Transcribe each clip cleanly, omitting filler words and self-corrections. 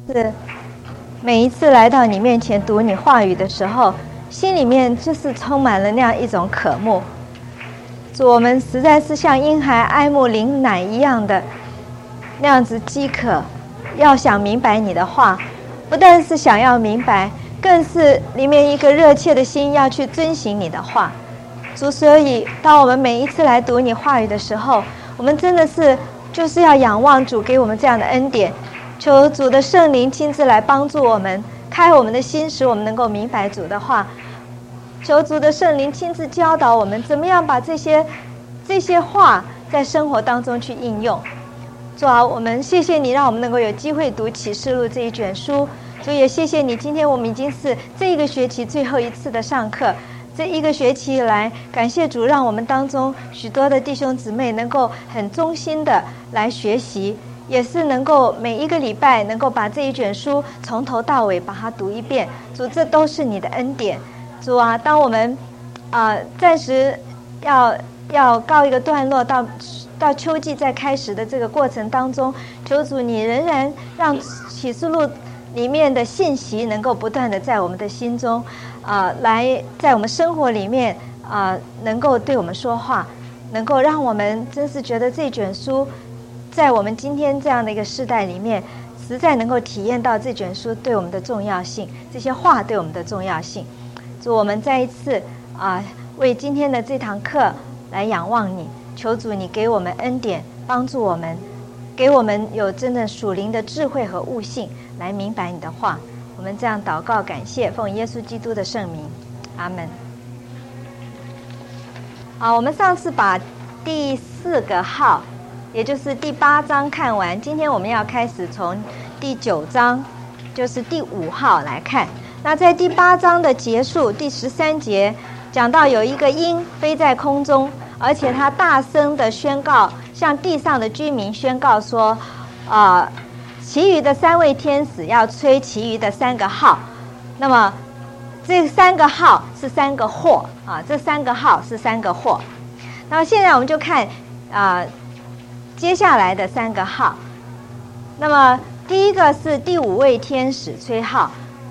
是每一次来到你面前读你话语的时候，心里面就是充满了那样一种渴慕。主，我们实在是像婴孩爱慕灵奶一样的那样子饥渴，要想明白你的话，不但是想要明白，更是里面一个热切的心要去遵行你的话。主，所以当我们每一次来读你话语的时候，我们真的是就是要仰望主给我们这样的恩典，求主的圣灵亲自来帮助我们，开我们的心，使我们能够明白主的话。求主的圣灵亲自教导我们怎么样把这些话在生活当中去应用。主啊，我们谢谢你，让我们能够有机会读启示录这一卷书。主，也谢谢你，今天我们已经是这一个学期最后一次的上课。这一个学期以来，感谢主，让我们当中许多的弟兄姊妹能够很忠心的来学习，也是能够每一个礼拜能够把这一卷书从头到尾把它读一遍。主，这都是你的恩典。主啊，当我们暂时要告一个段落，到秋季在开始的这个过程当中，求主你仍然让启示录里面的信息能够不断的在我们的心中来在我们生活里面能够对我们说话，能够让我们真是觉得这卷书在我们今天这样的一个世代里面，实在能够体验到这卷书对我们的重要性，这些话对我们的重要性。主，我们再一次为今天的这堂课来仰望你，求主你给我们恩典，帮助我们，给我们有真的属灵的智慧和悟性来明白你的话。我们这样祷告感谢，奉耶稣基督的圣名，阿们。我们上次把第4个号，也就是第8章看完，今天我们要开始从第9章，就是第5号来看。那在第8章的结束，第13节讲到有一个鹰飞在空中，而且他大声的宣告，向地上的居民宣告说其余的3位天使要吹其余的3个号。那么这3个号是3个祸这3个号是3个祸。那么现在我们就看接下来的3个号。那么第一个是第5位天使吹号，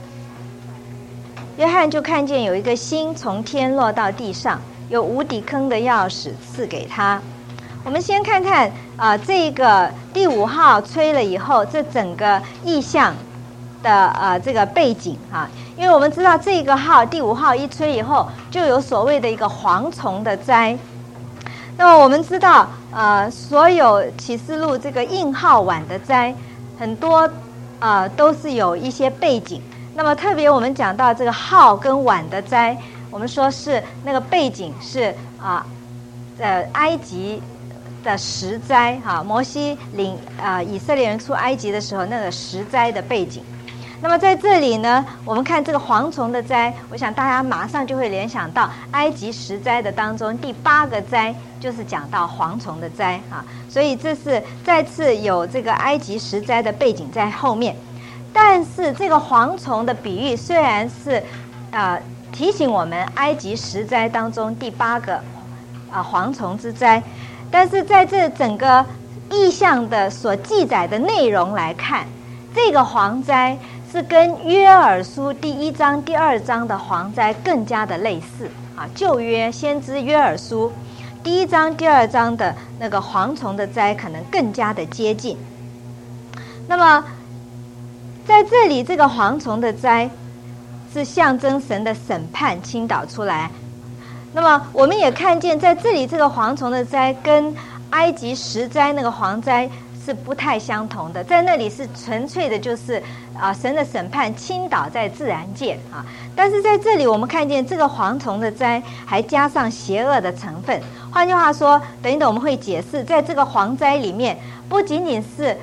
约翰就看见有一个星从天落到地上，有无底坑的钥匙赐给他。我们先看看这个第5号吹了以后，这整个意象的这个背景因为我们知道这个号第5号一吹以后，就有所谓的一个蝗虫的灾。那么我们知道所有启示录这个印号晚的灾，很多都是有一些背景。那么特别我们讲到这个号跟晚的灾，我们说是那个背景是埃及的10灾摩西领以色列人出埃及的时候那个10灾的背景。那么在这里呢，我们看这个蝗虫的灾，我想大家马上就会联想到埃及10灾的当中第8个灾就是讲到蝗虫的灾所以这是再次有这个埃及10灾的背景在后面。但是这个蝗虫的比喻虽然是提醒我们埃及10灾当中第8个蝗虫之灾，但是在这整个意象的所记载的内容来看，这个蝗灾是跟约珥书第1章第2章的蝗灾更加的类似旧约先知约珥书第1章第2章的那个蝗虫的灾可能更加的接近。那么在这里这个蝗虫的灾是象征神的审判倾倒出来。那么我们也看见在这里这个蝗虫的灾跟埃及10灾那个蝗灾是不太相同的，在那里是纯粹的就是神的审判倾倒在自然界但是在这里我们看见这个蝗虫的灾还加上邪恶的成分。换句话说，等一等我们会解释，在这个蝗灾里面不仅仅是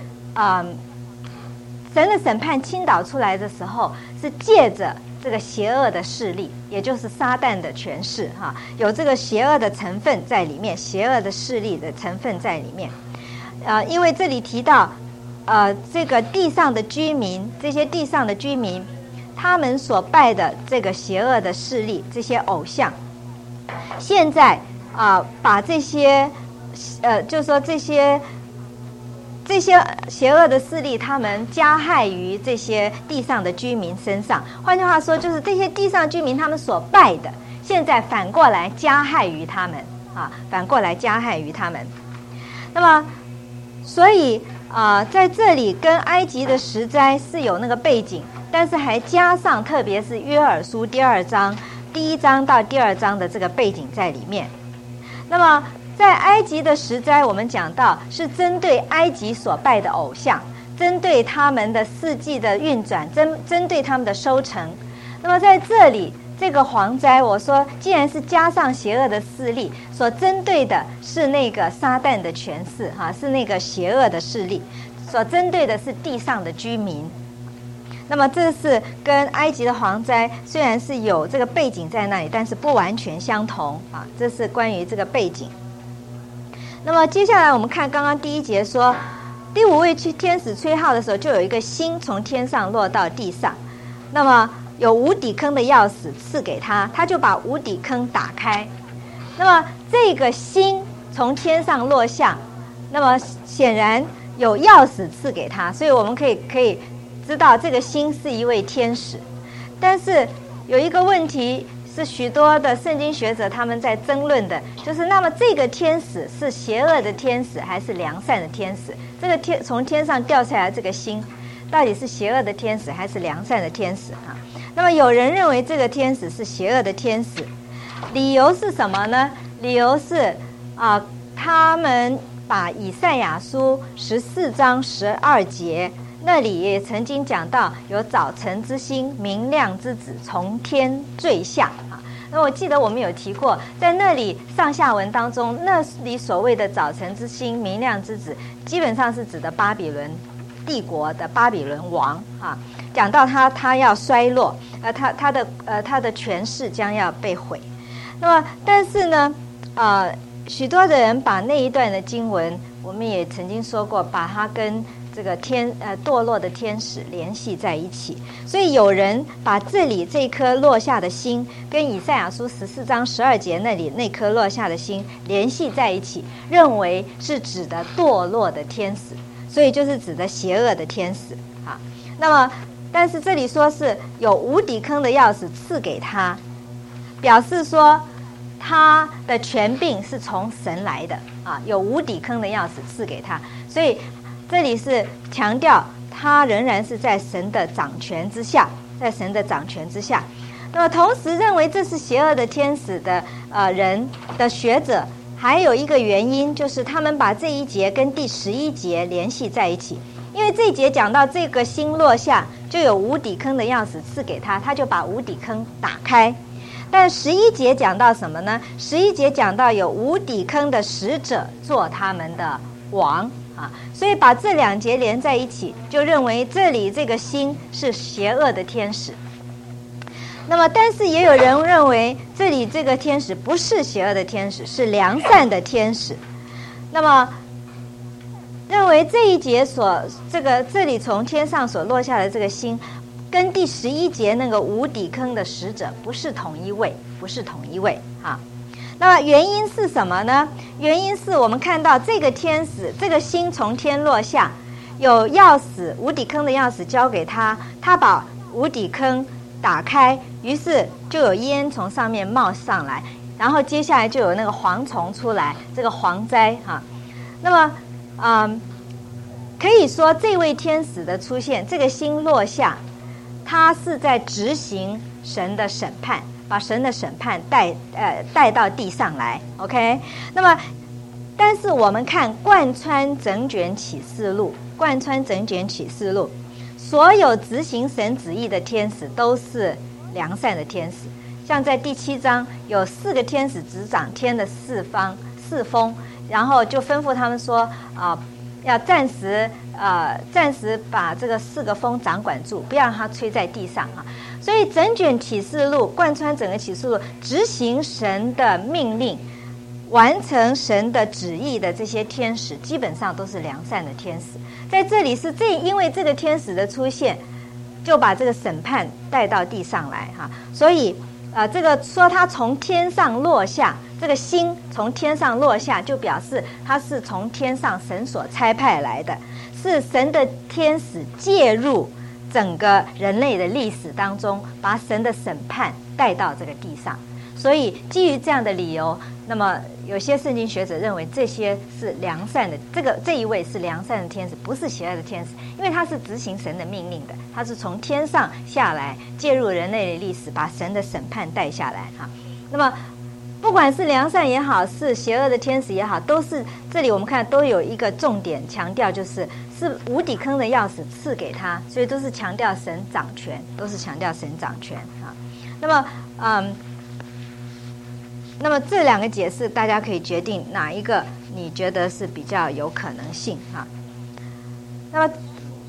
神的审判倾倒出来的时候，是借着这个邪恶的势力，也就是撒旦的权势有这个邪恶的成分在里面，邪恶的势力的成分在里面因为这里提到这个地上的居民，这些地上的居民他们所拜的这个邪恶的势力，这些偶像，现在把这些就是说这这些邪恶的势力，他们加害于这些地上的居民身上。换句话说，就是这些地上居民他们所拜的，现在反过来加害于他们啊，反过来加害于他们。那么，所以在这里跟埃及的十灾是有那个背景，但是还加上，特别是约珥书第2章第1章到第2章的这个背景在里面。那么，在埃及的十灾，我们讲到是针对埃及所拜的偶像，针对他们的四季的运转，针对他们的收成。那么在这里，这个蝗灾，我说既然是加上邪恶的势力，所针对的是那个撒旦的权势，是那个邪恶的势力，所针对的是地上的居民。那么这是跟埃及的蝗灾虽然是有这个背景在那里，但是不完全相同啊。这是关于这个背景。那么接下来我们看刚刚第1节说，第5位天使吹号的时候，就有一个星从天上落到地上，那么有无底坑的钥匙赐给他，他就把无底坑打开。那么这个星从天上落下，那么显然有钥匙赐给他，所以我们可以知道这个星是一位天使。但是有一个问题是许多的圣经学者他们在争论的，就是那么这个天使是邪恶的天使还是良善的天使？这个从天上掉下来这个星到底是邪恶的天使还是良善的天使啊？那么有人认为这个天使是邪恶的天使，理由是什么呢？理由是他们把以赛亚书14章12节那里也曾经讲到，有早晨之星，明亮之子从天坠下啊。那我记得我们有提过，在那里上下文当中，那里所谓的早晨之星、明亮之子，基本上是指的巴比伦帝国的巴比伦王啊。讲到他要衰落，他的权势将要被毁。那么，但是呢，许多的人把那一段的经文，我们也曾经说过，把它跟这个堕落的天使联系在一起。所以有人把这里这颗落下的星跟以赛亚书14章12节那里那颗落下的星联系在一起，认为是指的堕落的天使，所以就是指的邪恶的天使啊。那么但是这里说是有无底坑的钥匙赐给他，表示说他的权柄是从神来的啊，有无底坑的钥匙赐给他，所以这里是强调他仍然是在神的掌权之下，在神的掌权之下。那么同时认为这是邪恶的天使的人的学者，还有一个原因就是他们把这一节跟第11节联系在一起。因为这一节讲到这个星落下，就有无底坑的钥匙赐给他，他就把无底坑打开。但11节讲到什么呢？11节讲到有无底坑的使者做他们的王啊，所以把这2节连在一起，就认为这里这个星是邪恶的天使。那么，但是也有人认为这里这个天使不是邪恶的天使，是良善的天使。那么认为这一节这里从天上所落下的这个星，跟第11节那个无底坑的使者不是同一位啊。那么原因是什么呢？原因是我们看到这个天使，这个星从天落下，有钥匙，无底坑的钥匙交给他，他把无底坑打开，于是就有烟从上面冒上来，然后接下来就有那个蝗虫出来，这个蝗灾哈。那么可以说这位天使的出现，这个星落下，他是在执行神的审判，把神的审判带到地上来 ，OK？ 那么，但是我们看贯穿整卷启示录，所有执行神旨意的天使都是良善的天使。像在第7章有4个天使执掌天的4风，然后就吩咐他们说要暂时把这个4个风掌管住，不要让它吹在地上啊。所以整卷启示录贯穿整个启示录，执行神的命令，完成神的旨意的这些天使，基本上都是良善的天使。在这里是因为这个天使的出现，就把这个审判带到地上来哈。所以这个说他从天上落下，这个星从天上落下，就表示他是从天上神所差派来的。 是神的天使介入整个人类的历史当中，把神的审判带到这个地上。所以基于这样的理由，那么有些圣经学者认为这些是良善的，这一位是良善的天使，不是邪恶的天使，因为他是执行神的命令的，他是从天上下来介入人类的历史，把神的审判带下来哈。那么不管是良善也好，是邪恶的天使也好，都是这里我们看都有一个重点强调，是无底坑的钥匙赐给他，所以都是强调神掌权，都是强调神掌权啊。那么这两个解释，大家可以决定哪一个你觉得是比较有可能性啊？那么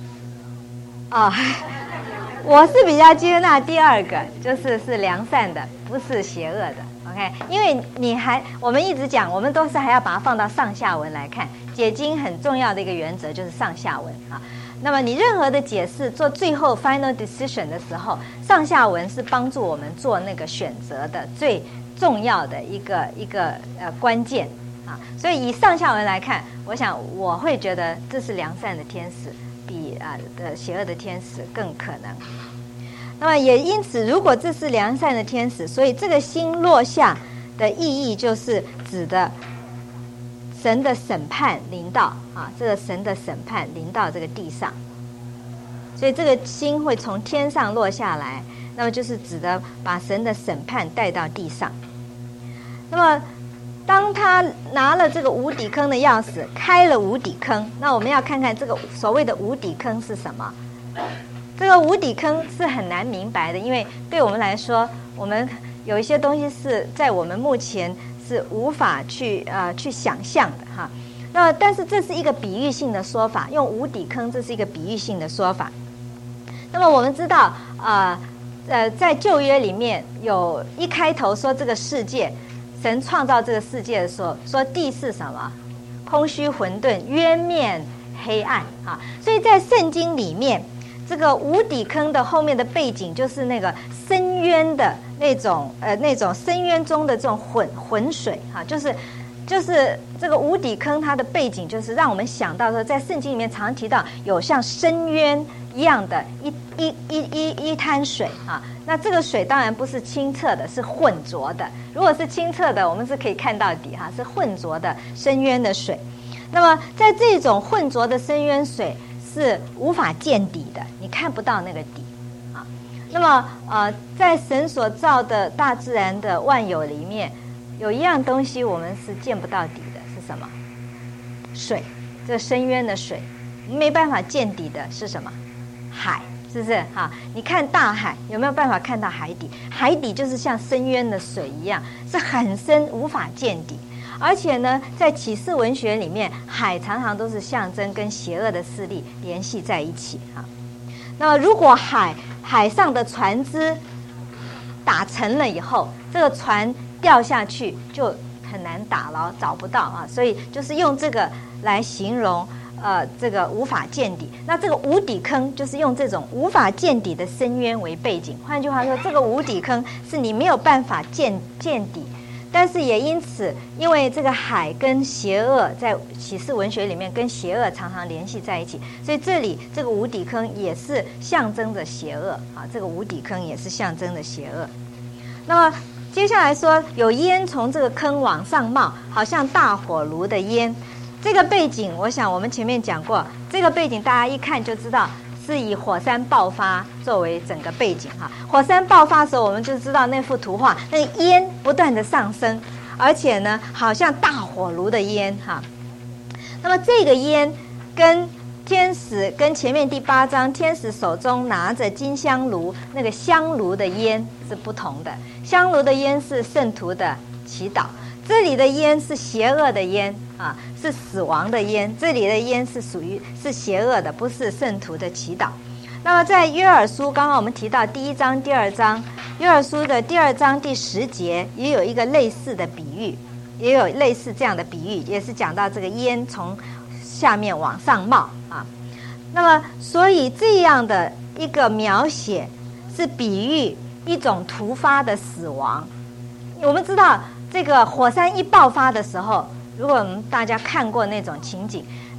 我是比较接纳第二个，是良善的，不是邪恶的。OK， 因为我们一直讲，我们都是还要把它放到上下文来看。解经很重要的一个原则就是上下文啊。那么你任何的解释做最后 final decision 的时候，上下文是帮助我们做那个选择的最重要的一个关键啊。所以以上下文来看，我会觉得这是良善的天使比邪恶的天使更可能。那么也因此，如果这是良善的天使，所以这个星落下的意义就是指的神的审判临到啊，这个神的审判临到这个地上，所以这个星会从天上落下来，那么就是指的把神的审判带到地上。那么当他拿了这个无底坑的钥匙，开了无底坑，那我们要看看这个所谓的无底坑是什么。这个无底坑是很难明白的，因为对我们来说，我们有一些东西是在我们目前是无法去想象的哈。那但是这是一个比喻性的说法，用无底坑这是一个比喻性的说法。那么我们知道在旧约里面有一开头说这个世界，神创造这个世界的时候说地是什么？空虚混沌，渊面黑暗啊。所以在圣经里面，这个无底坑的后面的背景就是那个深渊的那种深渊中的这种浑水啊，就是这个无底坑，它的背景就是让我们想到说，在圣经里面常提到有像深渊一样的一滩水啊。那这个水当然不是清澈的，是浑浊的。如果是清澈的，我们是可以看到底哈，是浑浊的深渊的水。那么在这种浑浊的深渊水是无法见底的，你看不到那个底啊。那么在神所造的大自然的万有里面，有一样东西我们是见不到底的，是什么？水，这深渊的水，没办法见底的是什么？海，是不是哈？你看大海有没有办法看到海底？海底就是像深渊的水一样，是很深，无法见底。而且呢，在启示文学里面，海常常都是象征跟邪恶的势力联系在一起哈。那么如果海上的船只打沉了以后，这个船掉下去就很难打捞，找不到啊，所以就是用这个来形容这个无法见底。那这个无底坑就是用这种无法见底的深渊为背景，换句话说，这个无底坑是你没有办法见底。但是也因此，因为这个海跟邪恶在启示文学里面跟邪恶常常联系在一起，所以这里这个无底坑也是象征着邪恶啊，这个无底坑也是象征着邪恶。那么接下来说，有烟从这个坑往上冒，好像大火炉的烟。这个背景，我想我们前面讲过，这个背景大家一看就知道是以火山爆发作为整个背景哈。火山爆发的时候，我们就知道那幅图画，那个烟不断的上升，而且呢，好像大火炉的烟哈。那么这个烟跟天使跟前面第8章天使手中拿着金香炉那个香炉的烟是不同的。香炉的烟是圣徒的祈祷，这里的烟是邪恶的烟啊，是死亡的烟。这里的烟是属于是邪恶的，不是圣徒的祈祷。那么在约珥书，刚刚我们提到第1章、第2章，约珥书的第2章第10节也有一个类似的比喻，也有类似这样的比喻，也是讲到这个烟从下面往上冒啊。那么所以这样的一个描写是比喻一种突发的死亡。我们知道这个火山一爆发的时候，如果我们大家看过那种情景，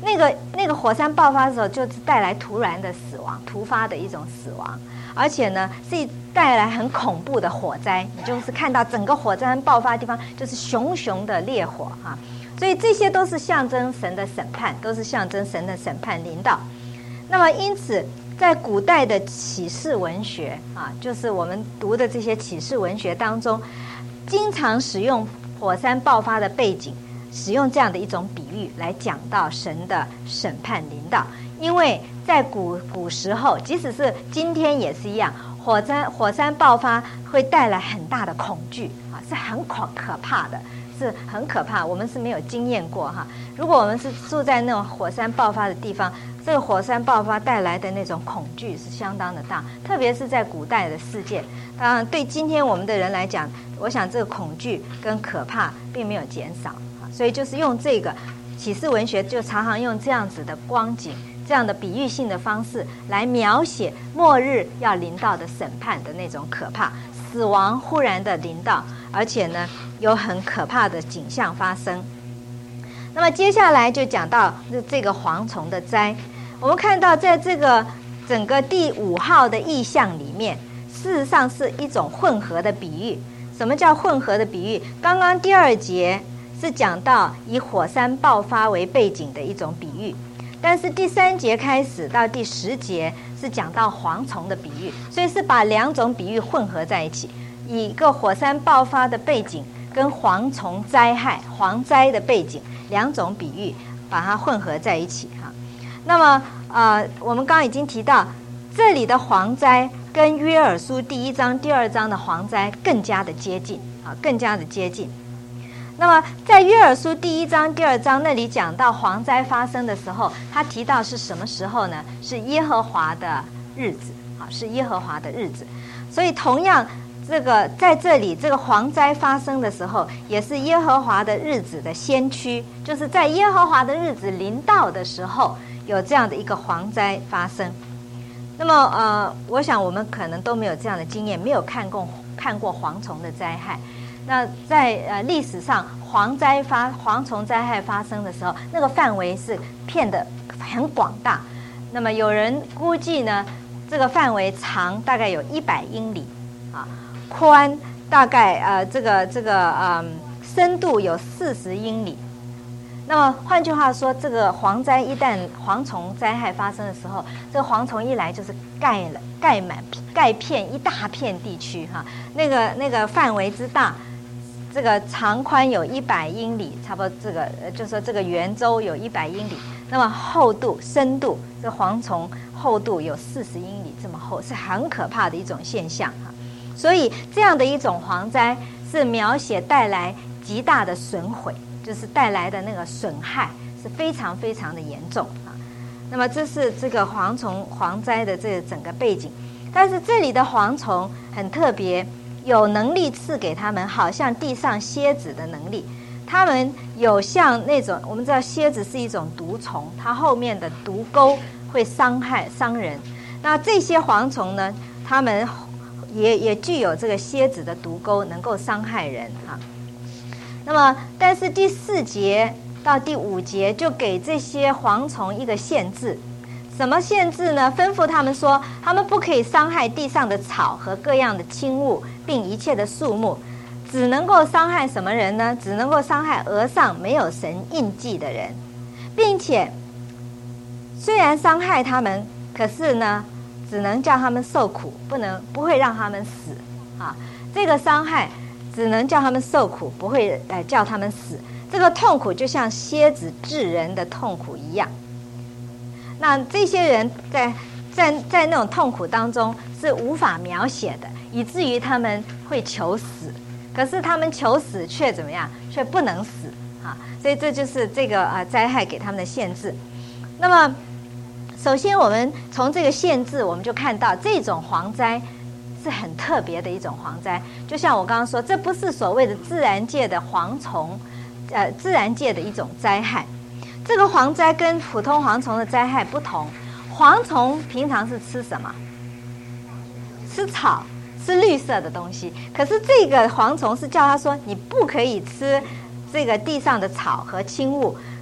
那个火山爆发的时候，就是带来突然的死亡，突发的一种死亡，而且呢是带来很恐怖的火灾。你就是看到整个火山爆发的地方就是熊熊的烈火啊，所以这些都是象征神的审判，都是象征神的审判临到。那么因此在古代的启示文学啊，就是我们读的这些启示文学当中，经常使用火山爆发的背景，使用这样的一种比喻来讲到神的审判临到。因为在古时候，即使是今天也是一样，火山爆发会带来很大的恐惧啊，是很可怕的，是很可怕，我们是没有经验过哈。如果我们是住在那种火山爆发的地方，这个火山爆发带来的那种恐惧是相当的大，特别是在古代的世界。当然对今天我们的人来讲，我想这个恐惧跟可怕并没有减少，所以就是用这个启示文学就常常用这样子的光景，这样的比喻性的方式来描写末日要临到的审判的那种可怕，死亡忽然的临到，而且呢有很可怕的景象发生。那么接下来就讲到这个蝗虫的灾。我们看到在这个整个第5号的意象里面，事实上是一种混合的比喻。什么叫混合的比喻？刚刚第2节是讲到以火山爆发为背景的一种比喻，但是第3节开始到第10节是讲到蝗虫的比喻，所以是把2种比喻混合在一起，以一个火山爆发的背景跟蝗虫灾害、蝗灾的背景2种比喻把它混合在一起哈。那么我们刚刚已经提到，这里的蝗灾跟约珥书第1章、第2章的蝗灾更加的接近啊，更加的接近。那么在约珥书第1章、第2章那里讲到蝗灾发生的时候，他提到是什么时候呢？是耶和华的日子啊，是耶和华的日子。所以同样，这个在这里这个蝗灾发生的时候，也是耶和华的日子的先驱，就是在耶和华的日子临到的时候，有这样的一个蝗灾发生。那么我想我们可能都没有这样的经验，没有看过蝗虫的灾害。那在历史上蝗虫灾害发生的时候，那个范围是遍得很广大。那么有人估计呢，这个范围长大概有100英里啊，宽大概深度有40英里。那么换句话说，这个蝗灾一旦蝗虫灾害发生的时候，这个蝗虫一来就是盖遍一大片地区哈，那个范围之大，这个长宽有100英里，差不多这个就是说这个圆周有100英里，那么厚度深度，这蝗虫厚度有40英里这么厚，是很可怕的一种现象哈。所以这样的一种蝗灾是描写带来极大的损毁，就是带来的那个损害是非常非常的严重啊。那么这是这个蝗灾的这个整个背景。但是这里的蝗虫很特别，有能力赐给他们，好像地上蝎子的能力。他们有像那种，我们知道蝎子是一种毒虫，它后面的毒钩会伤人。那这些蝗虫呢，它们也具有这个蝎子的毒钩，能够伤害人哈。那么，但是第4节到第5节就给这些蝗虫一个限制。什么限制呢？吩咐他们说，他们不可以伤害地上的草和各样的轻物，并一切的树木，只能够伤害什么人呢？只能够伤害额上没有神印记的人，并且虽然伤害他们，可是呢，只能叫他们受苦，不会让他们死啊。这个伤害只能叫他们受苦，不会叫他们死。这个痛苦就像蝎子治人的痛苦一样。那这些人在那种痛苦当中是无法描写的，以至于他们会求死。可是他们求死却怎么样？却不能死啊！所以这就是这个灾害给他们的限制。那么，首先我们从这个限制，我们就看到这种蝗灾是很特别的一种蝗灾。就像我刚刚说，这不是所谓的自然界的蝗虫，自然界的一种灾害。这个蝗灾跟普通蝗虫的灾害不同，蝗虫平常是吃什么？吃草，吃绿色的东西。可是这个蝗虫是叫他说，你不可以吃这个地上的草和轻物，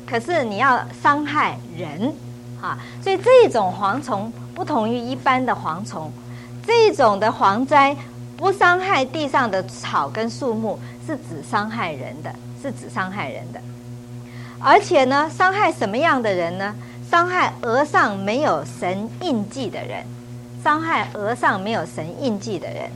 可是你要伤害人啊，所以这种蝗虫不同于一般的蝗虫，这种的蝗灾不伤害地上的草跟树木，是只伤害人的，是指伤害人的。而且呢，伤害什么样的人呢？伤害额上没有神印记的人，伤害额上没有神印记的人。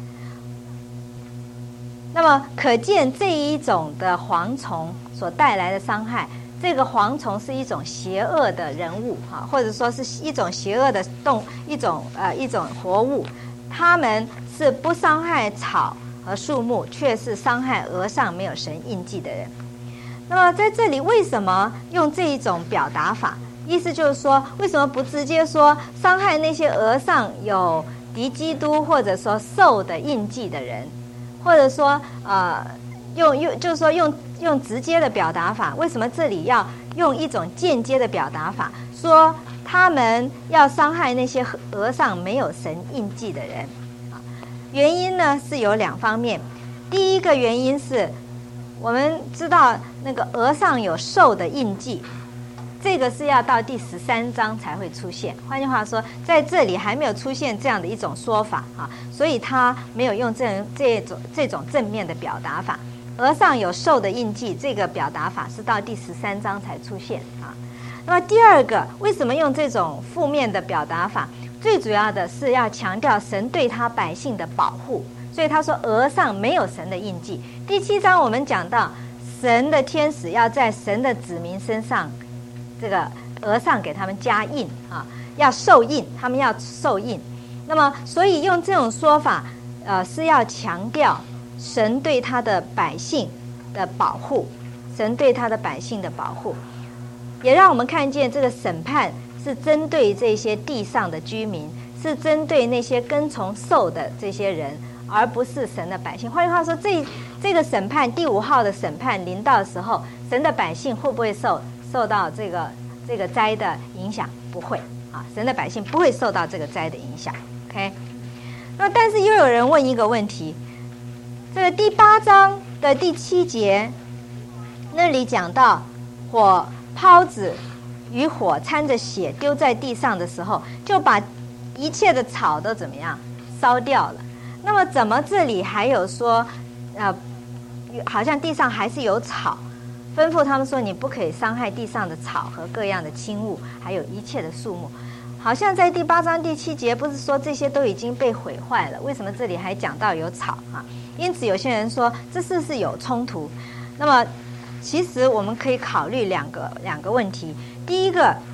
那么可见这一种的蝗虫所带来的伤害，这个蝗虫是一种邪恶的人物啊，或者说是一种邪恶的一种活物，他们是不伤害草和树木，却是伤害额上没有神印记的人。那么在这里为什么用这一种表达法？意思就是说，为什么不直接说伤害那些额上有敌基督或者说兽的印记的人，或者说就是说用直接的表达法？为什么这里要用一种间接的表达法，说他们要伤害那些额上没有神印记的人？原因呢是有两方面。第一个原因是我们知道那个额上有兽的印记，这个是要到第13章才会出现。换句话说，在这里还没有出现这样的一种说法啊，所以他没有用这种正面的表达法。额上有兽的印记，这个表达法是到第13章才出现啊。那么第二个，为什么用这种负面的表达法？最主要的是要强调神对他百姓的保护，所以他说额上没有神的印记。第7章我们讲到神的天使要在神的子民身上，这个额上给他们加印啊，要受印，他们要受印。那么所以用这种说法是要强调神对他的百姓的保护，神对他的百姓的保护，也让我们看见这个审判是针对这些地上的居民，是针对那些跟从兽的这些人，而不是神的百姓。换句话说，这个审判第5号的审判临到的时候，神的百姓会不会受到这个灾的影响？不会啊，神的百姓不会受到这个灾的影响。OK， 那但是又有人问一个问题，这个第8章的第7节那里讲到火抛子与火掺着血丢在地上的时候，就把一切的草都怎么样烧掉了。那么怎么这里还有说好像地上还是有草，吩咐他们说你不可以伤害地上的草和各样的轻物，还有一切的树木。好像在第8章第7节不是说这些都已经被毁坏了，为什么这里还讲到有草啊？因此有些人说这是不是有冲突？那么其实我们可以考虑两个问题。第一个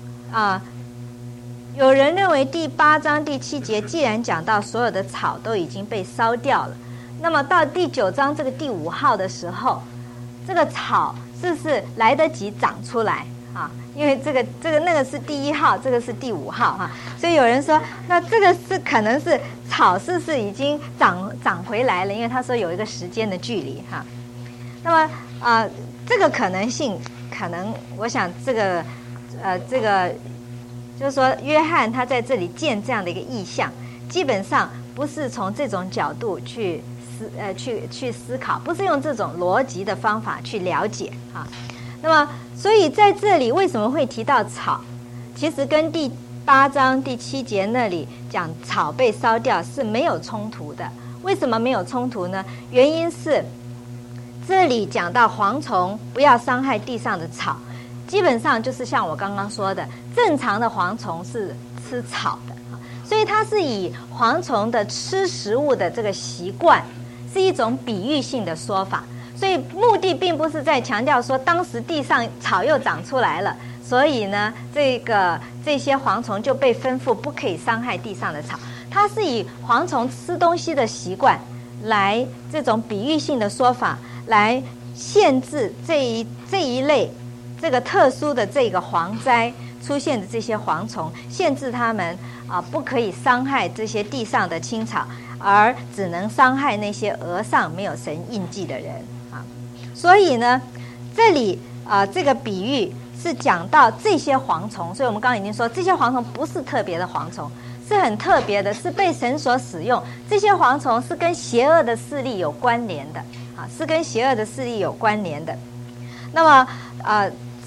有人认为第8章第7节既然讲到所有的草都已经被烧掉了，那么到第9章这个第5号的时候，这个草是不是来得及长出来啊？因为这个那个是第1号，这个是第5号哈，所以有人说那这个是可能是草是不是已经长回来了？因为他说有一个时间的距离哈。那么这个可能性，可能我想这个就是说约翰他在这里见这样的一个意象，基本上不是从这种角度去思考，不是用这种逻辑的方法去了解啊。那么所以在这里为什么会提到草？其实跟第8章第7节那里讲草被烧掉是没有冲突的。为什么没有冲突呢？原因是这里讲到蝗虫不要伤害地上的草，基本上就是像我刚刚说的，正常的蝗虫是吃草的，所以它是以蝗虫的吃食物的这个习惯，是一种比喻性的说法。所以目的并不是在强调说当时地上草又长出来了，所以呢这些蝗虫就被吩咐不可以伤害地上的草。它是以蝗虫吃东西的习惯来这种比喻性的说法，来限制这一类这个特殊的这个蝗灾出现的这些蝗虫，限制他们不可以伤害这些地上的青草，而只能伤害那些额上没有神印记的人啊。所以呢，这里这个比喻是讲到这些蝗虫，所以我们刚刚已经说这些蝗虫不是特别的蝗虫，是很特别的，是被神所使用。这些蝗虫是跟邪恶的势力有关联的啊，是跟邪恶的势力有关联的。那么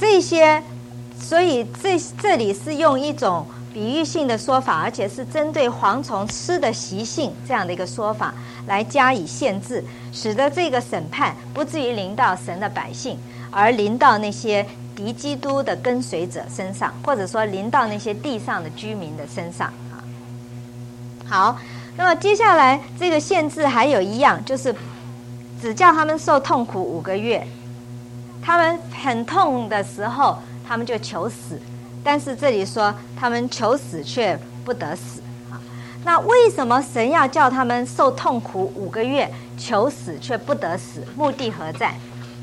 所以这里是用一种比喻性的说法，而且是针对蝗虫吃的习性这样的一个说法来加以限制，使得这个审判不至于临到神的百姓，而临到那些敌基督的跟随者身上，或者说临到那些地上的居民的身上啊。好，那么接下来这个限制还有一样，就是只叫他们受痛苦5个月，他们很痛的时候他们就求死，但是这里说他们求死却不得死啊。那为什么神要叫他们受痛苦5个月，求死却不得死？目的何在？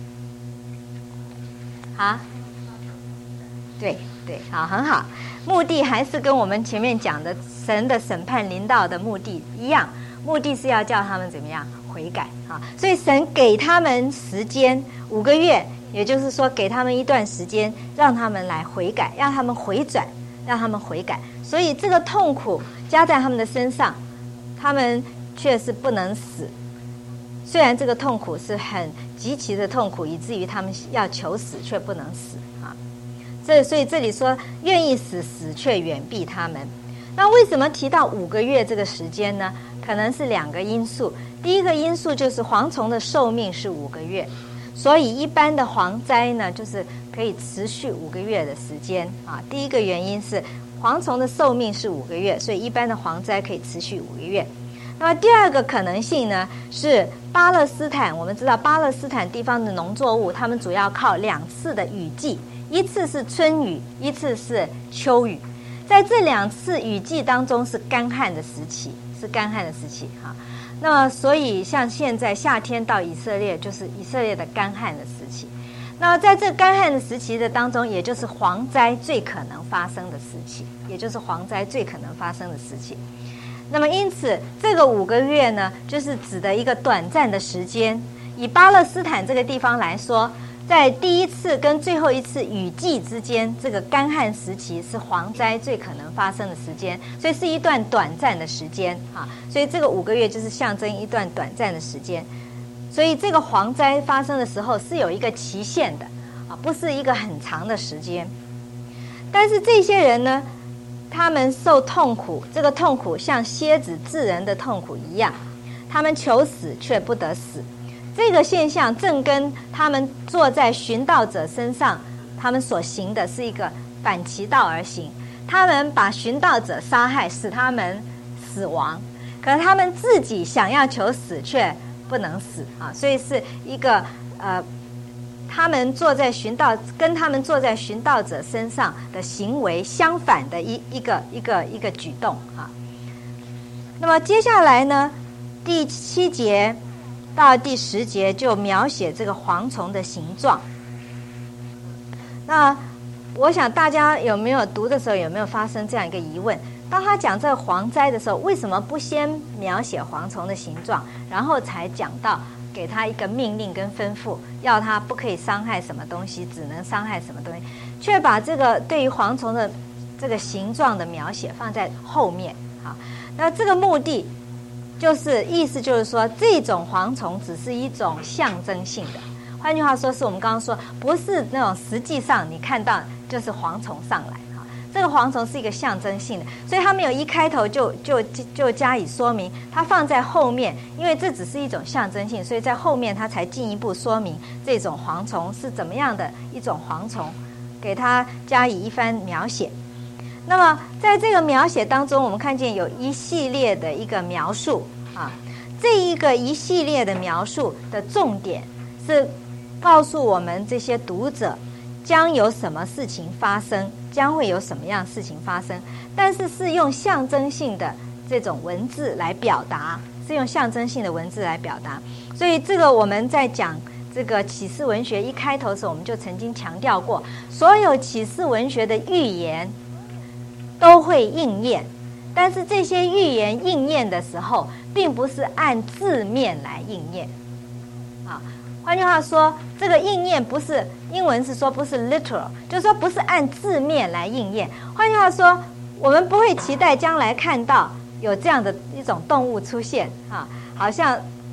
啊？对，好，很好。目的还是跟我们前面讲的神的审判临到的目的一样，目的是要叫他们怎么样悔改啊。所以神给他们时间5个月，也就是说给他们一段时间，让他们来悔改，让他们回转，让他们悔改。所以这个痛苦加在他们的身上，他们却是不能死。虽然这个痛苦是很极其的痛苦，以至于他们要求死却不能死啊。所以这里说愿意死，死却远避他们。那为什么提到5个月这个时间呢？可能是2个因素。第一个因素就是蝗虫的寿命是5个月，所以一般的蝗灾呢，就是可以持续5个月的时间啊。第一个原因是蝗虫的寿命是5个月，所以一般的蝗灾可以持续5个月。那么第二个可能性呢，是巴勒斯坦。我们知道巴勒斯坦地方的农作物，他们主要靠2次的雨季，一次是春雨，一次是秋雨。在这2次雨季当中是干旱的时期，哈。那么所以像现在夏天到以色列，就是以色列的干旱的时期。那么在这干旱的时期的当中，也就是蝗灾最可能发生的时期，那么因此这个5个月呢，就是指的一个短暂的时间。以巴勒斯坦这个地方来说，在第一次跟最后一次雨季之间，这个干旱时期是蝗灾最可能发生的时间，所以是一段短暂的时间啊。所以这个5个月就是象征一段短暂的时间。所以这个蝗灾发生的时候是有一个期限的啊，不是一个很长的时间。但是这些人呢，他们受痛苦，这个痛苦像蝎子治人的痛苦一样，他们求死却不得死。这个现象正跟他们坐在寻道者身上，他们所行的是一个反其道而行。他们把寻道者杀害，使他们死亡，可是他们自己想要求死却不能死啊，所以是一个他们跟他们坐在寻道者身上的行为相反的一个举动啊。那么接下来呢，第7节到第10节就描写这个蝗虫的形状。那我想大家有没有读的时候有没有发生这样一个疑问？当他讲这个蝗灾的时候，为什么不先描写蝗虫的形状，然后才讲到给他一个命令跟吩咐，要他不可以伤害什么东西，只能伤害什么东西，却把这个对于蝗虫的这个形状的描写放在后面。好，那这个目的意思就是说，这种蝗虫只是一种象征性的，换句话说，是我们刚刚说不是那种实际上你看到就是蝗虫上来。这个蝗虫是一个象征性的，所以他没有一开头就加以说明，他放在后面，因为这只是一种象征性，所以在后面他才进一步说明这种蝗虫是怎么样的一种蝗虫，给他加以一番描写。那么在这个描写当中，我们看见有一系列的一个描述啊，这一系列的描述的重点是告诉我们这些读者将有什么事情发生，将会有什么样事情发生，但是是用象征性的这种文字来表达，所以这个我们在讲这个启示文学一开头的时候，我们就曾经强调过，所有启示文学的预言都会应验，但是这些预言应验的时候，并不是按字面来应验啊。换句话说，这个应验不是英文是说不是 literal， 就是说不是按字面来应验。换句话说，我们不会期待将来看到有这样的一种动物出现啊，好像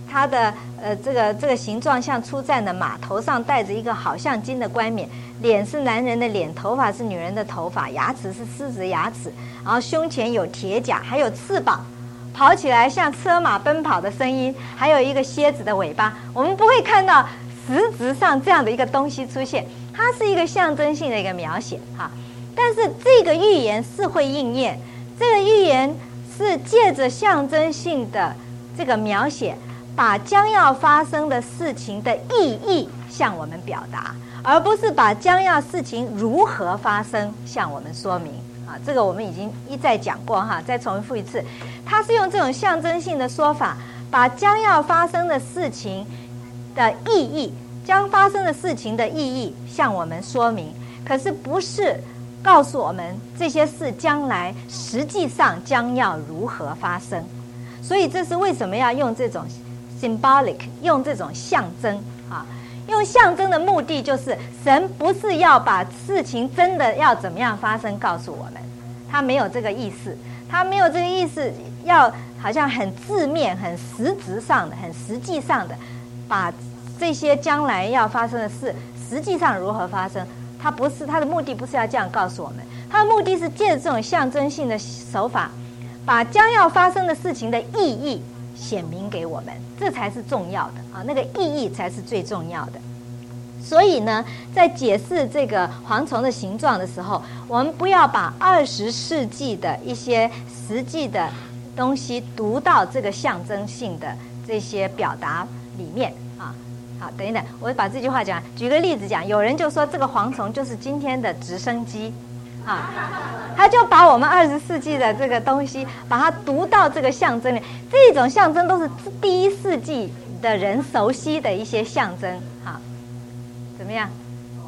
他的这个形状像出战的马，头上戴着一个好像金的冠冕，脸是男人的脸，头发是女人的头发，牙齿是狮子牙齿，然后胸前有铁甲，还有翅膀，跑起来像车马奔跑的声音，还有一个蝎子的尾巴。我们不会看到实质上这样的一个东西出现，它是一个象征性的一个描写哈。但是这个预言是会应验，这个预言是借着象征性的这个描写，把将要发生的事情的意义向我们表达，而不是把将要事情如何发生向我们说明啊。这个我们已经一再讲过哈，再重复一次，它是用这种象征性的说法，把将要发生的事情的意义，将发生的事情的意义向我们说明，可是不是告诉我们这些事将来实际上将要如何发生。所以这是为什么要用这种 symbolic， 用这种象征啊。用象征的目的就是神不是要把事情真的要怎么样发生告诉我们，他没有这个意思，他没有这个意思要好像很字面很实质上的很实际上的把这些将来要发生的事实际上如何发生，他不是，他的目的不是要这样告诉我们，他的目的是借着这种象征性的手法，把将要发生的事情的意义显明给我们，这才是重要的啊，那个意义才是最重要的。所以呢，在解释这个蝗虫的形状的时候，我们不要把20世纪的一些实际的东西读到这个象征性的这些表达里面啊。好，等一等，我把这句话讲，举个例子讲，有人就说这个蝗虫就是今天的直升机啊，他就把我们20世纪的这个东西把它读到这个象征里，这种象征都是第1世纪的人熟悉的一些象征啊。怎么样？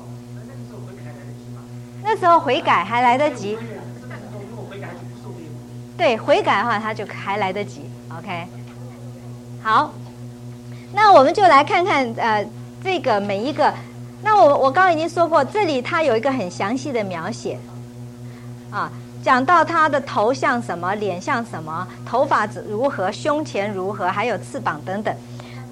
那时候悔改还来得及。对，悔改的话他就还来得及。OK， 好，那我们就来看看这个每一个。那我刚刚已经说过，这里它有一个很详细的描写啊，讲到他的头像什么，脸像什么，头发如何，胸前如何，还有翅膀等等。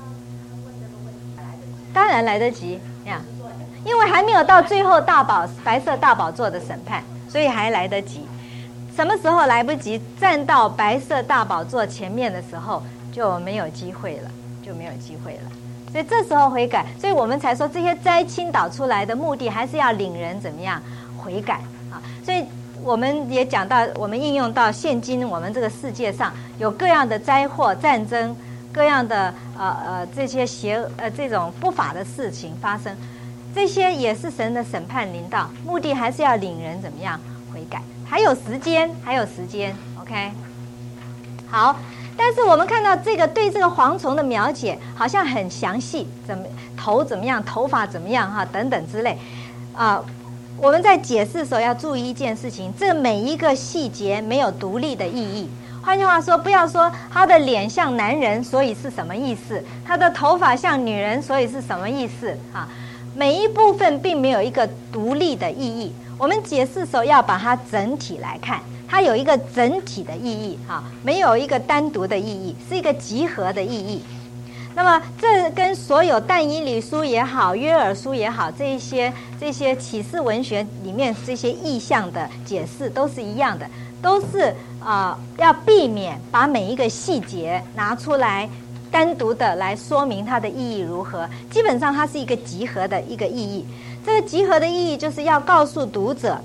当然来得及呀，因为还没有到最后白色大宝座的审判，所以还来得及。什么时候来不及？站到白色大宝座前面的时候就没有机会了，就没有机会了。所以这时候悔改，所以我们才说这些灾倾倒出来的目的还是要领人怎么样悔改啊。所以我们也讲到，我们应用到现今我们这个世界上有各样的灾祸、战争，各样的这些这种不法的事情发生，这些也是神的审判临到，目的还是要领人怎么样悔改。还有时间 ，OK， 好。但是我们看到这个对这个蝗虫的描写好像很详细，头怎么样，头发怎么样哈，等等之类啊。我们在解释的时候要注意一件事情，这每一个细节没有独立的意义。换句话说，不要说他的脸像男人，所以是什么意思；他的头发像女人，所以是什么意思啊？每一部分并没有一个独立的意义。我们解释的时候要把它整体来看。它有一个整体的意义啊，没有一个单独的意义，是一个集合的意义。那么这跟所有但以理书也好，约珥书也好，这些启示文学里面这些意象的解释都是一样的，都是要避免把每一个细节拿出来单独的来说明它的意义如何。基本上它是一个集合的一个意义。这个集合的意义就是要告诉读者，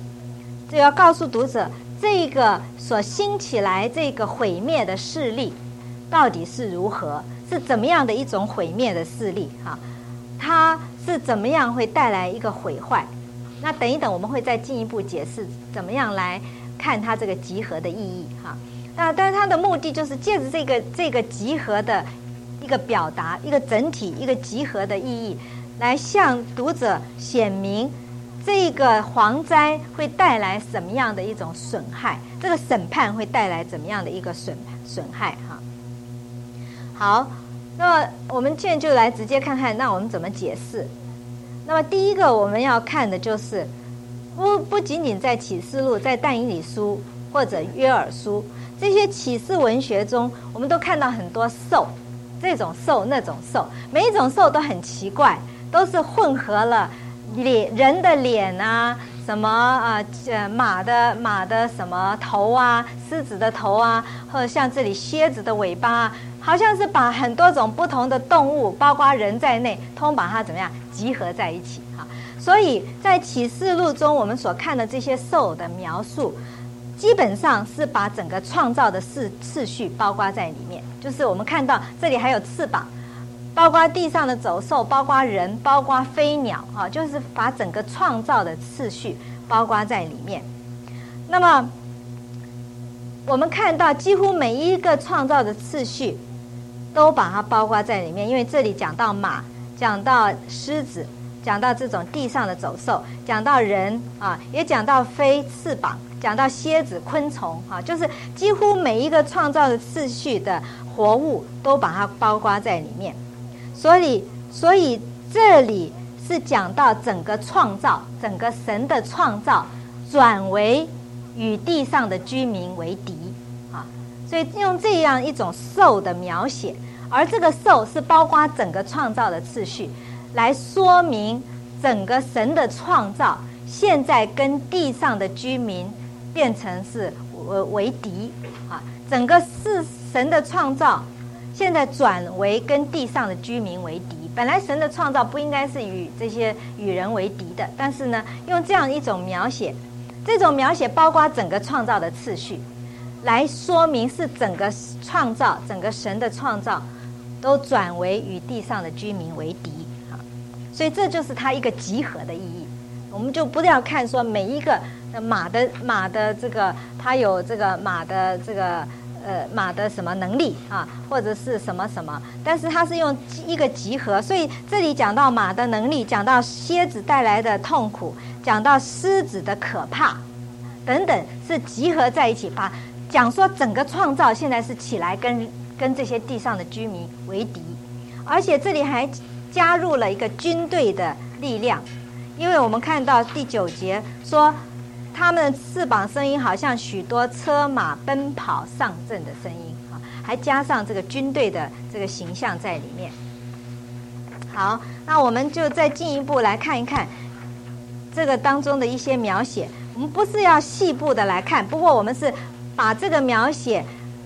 这个所兴起来这个毁灭的势力到底是如何，是怎么样的一种毁灭的势力啊？它是怎么样会带来一个毁坏？那等一等我们会再进一步解释怎么样来看它这个集合的意义哈。那但是它的目的就是借着这个集合的一个表达，一个整体，一个集合的意义，来向读者显明这个蝗灾会带来什么样的一种损害，这个审判会带来怎么样的一个损害哈。好，那么我们现在就来直接看看，那我们怎么解释？那么第一个我们要看的就是不仅仅在启示录，在但以理书或者约珥书这些启示文学中，我们都看到很多兽这种兽那种兽，每一种兽都很奇怪，都是混合了人的脸啊，什么马的什么头啊，狮子的头啊，或者像这里蝎子的尾巴啊，好像是把很多种不同的动物，包括人在内，通把它怎么样集合在一起哈。所以在启示录中，我们所看的这些兽的描述，基本上是把整个创造的次序包括在里面。就是我们看到这里还有翅膀，包括地上的走兽，包括人，包括飞鸟啊，就是把整个创造的次序包括在里面。那么我们看到几乎每一个创造的次序都把它包括在里面，因为这里讲到马，讲到狮子，讲到这种地上的走兽，讲到人啊，也讲到飞翅膀，讲到蝎子、昆虫啊，就是几乎每一个创造的次序的活物都把它包括在里面。所以这里是讲到整个创造，整个神的创造转为与地上的居民为敌啊，所以用这样一种兽的描写，而这个兽是包括整个创造的次序，来说明整个神的创造现在跟地上的居民变成是为敌啊，整个是神的创造现在转为跟地上的居民为敌。本来神的创造不应该是与人为敌的，但是呢，用这样一种描写，这种描写包括整个创造的次序，来说明是整个创造，整个神的创造都转为与地上的居民为敌啊。所以这就是它一个集合的意义。我们就不要看说每一个马的这个它有这个马的这个马的什么能力啊，或者是什么什么，但是它是用一个集合，所以这里讲到马的能力，讲到蝎子带来的痛苦，讲到狮子的可怕等等，是集合在一起，把讲说整个创造现在是起来跟这些地上的居民为敌，而且这里还加入了一个军队的力量，因为我们看到第9节说他们的翅膀声音好像许多车马奔跑上阵的声音啊，还加上这个军队的这个形象在里面。好，那我们就再进一步来看一看这个当中的一些描写。我们不是要细部的来看，不过我们是把这个描写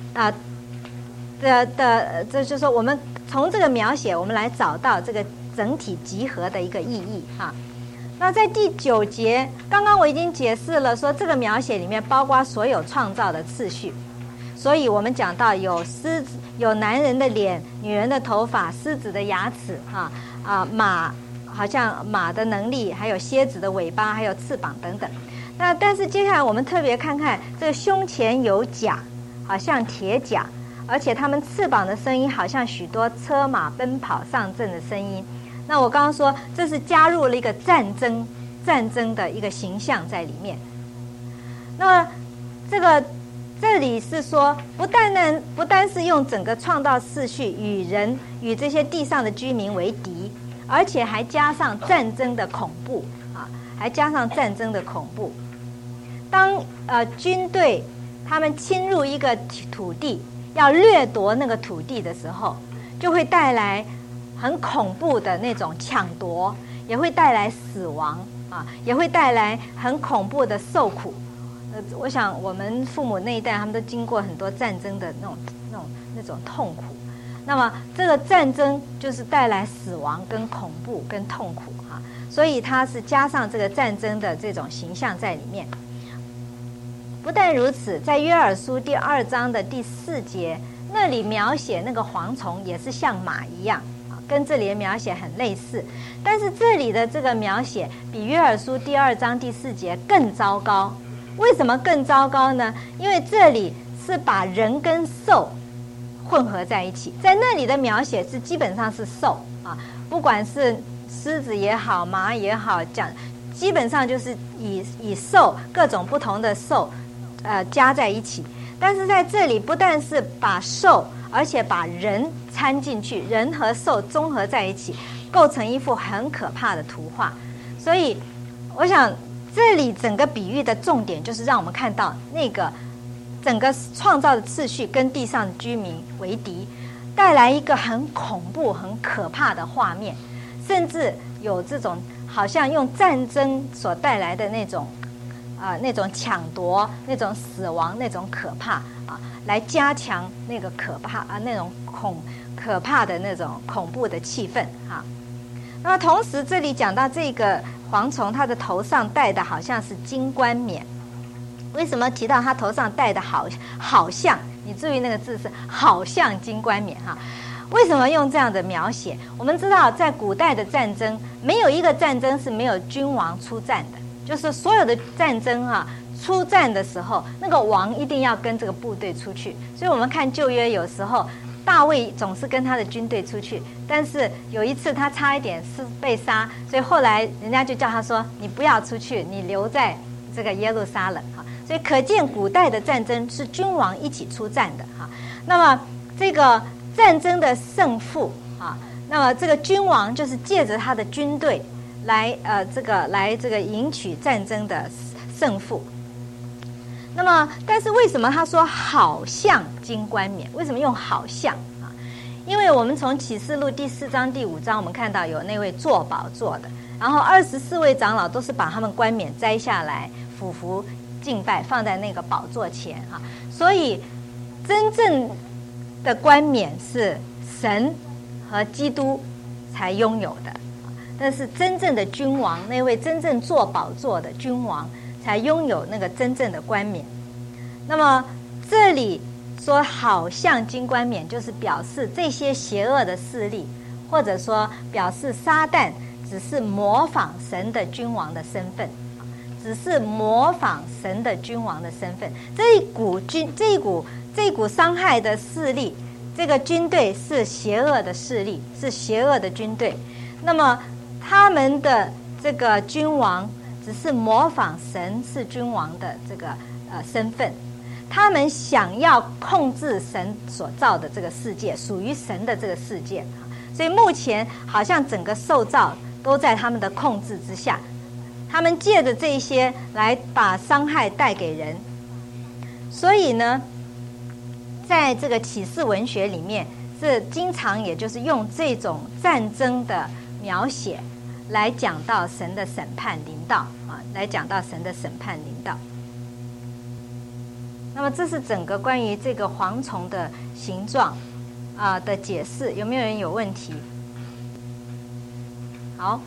这就是说我们从这个描写我们来找到这个整体集合的一个意义哈。那在第9节，刚刚我已经解释了，说这个描写里面包括所有创造的次序，所以我们讲到有狮子，有男人的脸，女人的头发，狮子的牙齿马，好像马的能力，还有蝎子的尾巴，还有翅膀等等。那但是接下来我们特别看看这个胸前有甲，好像铁甲，而且他们翅膀的声音好像许多车马奔跑上阵的声音。那我刚刚说这是加入了一个战争的一个形象在里面。那么这里是说不单是用整个创造次序与这些地上的居民为敌，而且还加上战争的恐怖啊，还加上战争的恐怖。当军队他们侵入一个土地，要掠夺那个土地的时候，就会带来很恐怖的那种抢夺，也会带来死亡啊，也会带来很恐怖的受苦。我想我们父母那一代他们都经过很多战争的那种痛苦。那么这个战争就是带来死亡跟恐怖跟痛苦啊，所以它是加上这个战争的这种形象在里面。不但如此，在约珥书第2章的第4节那里描写那个蝗虫也是像马一样，跟这里的描写很类似，但是这里的这个描写比约珥书第2章第4节更糟糕。为什么更糟糕呢？因为这里是把人跟兽混合在一起，在那里的描写是基本上是兽啊，不管是狮子也好，马也好，基本上就是以兽各种不同的兽加在一起。但是在这里不但是把兽，而且把人掺进去，人和兽综合在一起，构成一幅很可怕的图画。所以我想这里整个比喻的重点就是让我们看到那个整个创造的次序跟地上的居民为敌， 带来一个很恐怖、很可怕的画面，甚至有这种好像用战争所带来的那种抢夺、那种死亡、那种可怕啊，来加强那个可怕啊那种可怕的那种恐怖的气氛啊。那么同时这里讲到这个蝗虫，它的头上戴的好像是金冠冕。为什么提到它头上戴的好像？你注意那个字是好像金冠冕哈。为什么用这样的描写？我们知道在古代的战争，没有一个战争是没有君王出战的，就是所有的战争啊，出战的时候，那个王一定要跟这个部队出去。所以我们看旧约，有时候大卫总是跟他的军队出去，但是有一次他差一点是被杀，所以后来人家就叫他说：“你不要出去，你留在这个耶路撒冷。”哈，所以可见古代的战争是君王一起出战的哈。那么这个战争的胜负啊，那么这个君王就是借着他的军队来这个赢取战争的胜负。那么，但是为什么他说好像金冠冕？为什么用好像啊？因为我们从启示录第4章、第5章，我们看到有那位坐宝座的，然后24位长老都是把他们冠冕摘下来，俯伏敬拜，放在那个宝座前啊。所以，真正的冠冕是神和基督才拥有的，但是真正的君王，那位真正坐宝座的君王，才拥有那个真正的冠冕。那么这里说好像金冠冕，就是表示这些邪恶的势力，或者说表示撒旦只是模仿神的君王的身份，只是模仿神的君王的身份。这一股伤害的势力，这个军队是邪恶的势力，是邪恶的军队。那么他们的这个君王只是模仿神是君王的这个身份，他们想要控制神所造的这个世界，属于神的这个世界。所以目前好像整个受造都在他们的控制之下，他们借着这些来把伤害带给人。所以呢，在这个启示文学里面，是经常也就是用这种战争的描写来讲到神的审判临到啊，来讲到神的审判临到。那么这是整个关于这个蝗虫的形状的解释，有没有人有问题？好，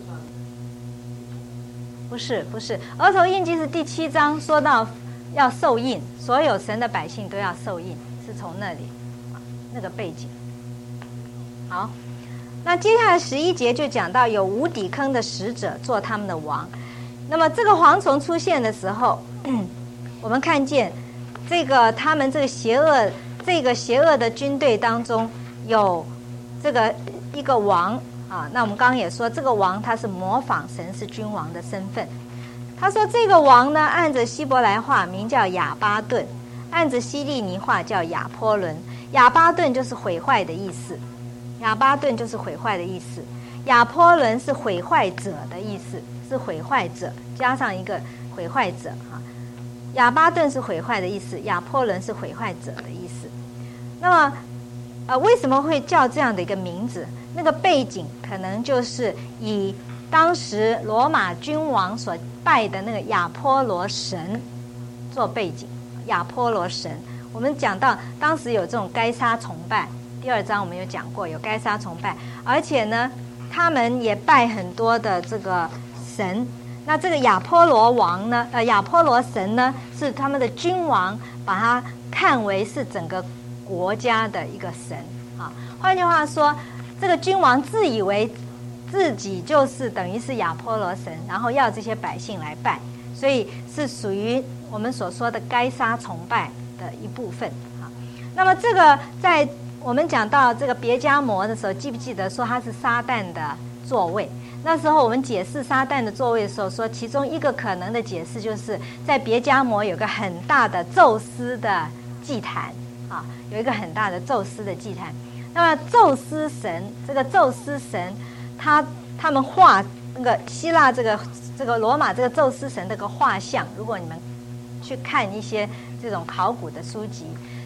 不是，额头印记是第7章说到要受印，所有神的百姓都要受印，是从那里那个背景。好，那接下来11节就讲到有无底坑的使者做他们的王。那么这个蝗虫出现的时候，我们看见这个他们这个邪恶的军队当中有这个一个王啊。那我们刚刚也说，这个王他是模仿神是君王的身份。他说这个王呢，按着希伯来话名叫亚巴顿，按着希利尼话叫亚波伦。亚巴顿就是毁坏的意思，亚巴顿就是毁坏的意思，亚波伦是毁坏者的意思，是毁坏者加上一个毁坏者啊。亚巴顿是毁坏的意思，亚波伦是毁坏者的意思。那么为什么会叫这样的一个名字？那个背景可能就是以当时罗马君王所拜的那个亚波罗神做背景。亚波罗神，我们讲到当时有这种该杀崇拜，第2章我们有讲过有该杀崇拜，而且呢他们也拜很多的这个神。那这个亚波罗王呢，亚波罗神呢，是他们的君王，把他看为是整个国家的一个神啊。换句话说，这个君王自以为自己就是等于是亚波罗神，然后要这些百姓来拜，所以是属于我们所说的该杀崇拜的一部分啊。那么这个在我们讲到这个别迦摩的时候，记不记得说它是撒旦的座位？那时候我们解释撒旦的座位的时候，说其中一个可能的解释就是在别迦摩有个很大的宙斯的祭坛啊，有一个很大的宙斯的祭坛。那么宙斯神，这个宙斯神，他们画那个希腊这个罗马这个宙斯神这个画像，如果你们去看一些这种考古的书籍，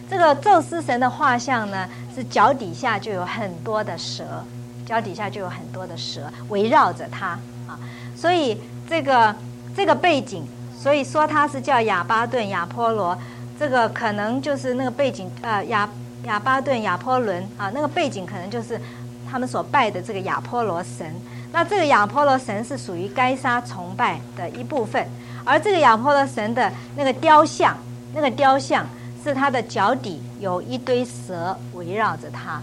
这个宙斯神的画像呢，是脚底下就有很多的蛇，脚底下就有很多的蛇围绕着他啊。所以这个背景，所以说他是叫亚巴顿亚波罗，这个可能就是那个背景亚巴顿亚波伦啊，那个背景可能就是他们所拜的这个亚波罗神。那这个亚波罗神是属于该撒崇拜的一部分，而这个亚波罗神的那个雕像是他的脚底有一堆蛇围绕着他，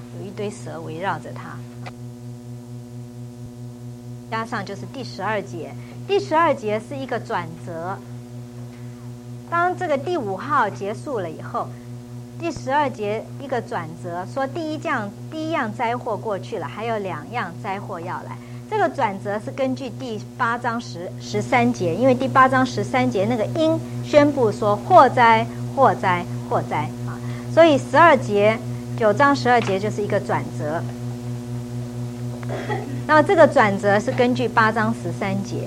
加上就是第12节，第12节是一个转折。当这个第5号结束了以后，第12节一个转折，说第一样灾祸过去了，还有2样灾祸要来。这个转折是根据第8章13节，因为第8章13节那个鹰宣布说祸灾祸灾祸灾啊，所以9章12节就是一个转折。那么这个转折是根据8章13节。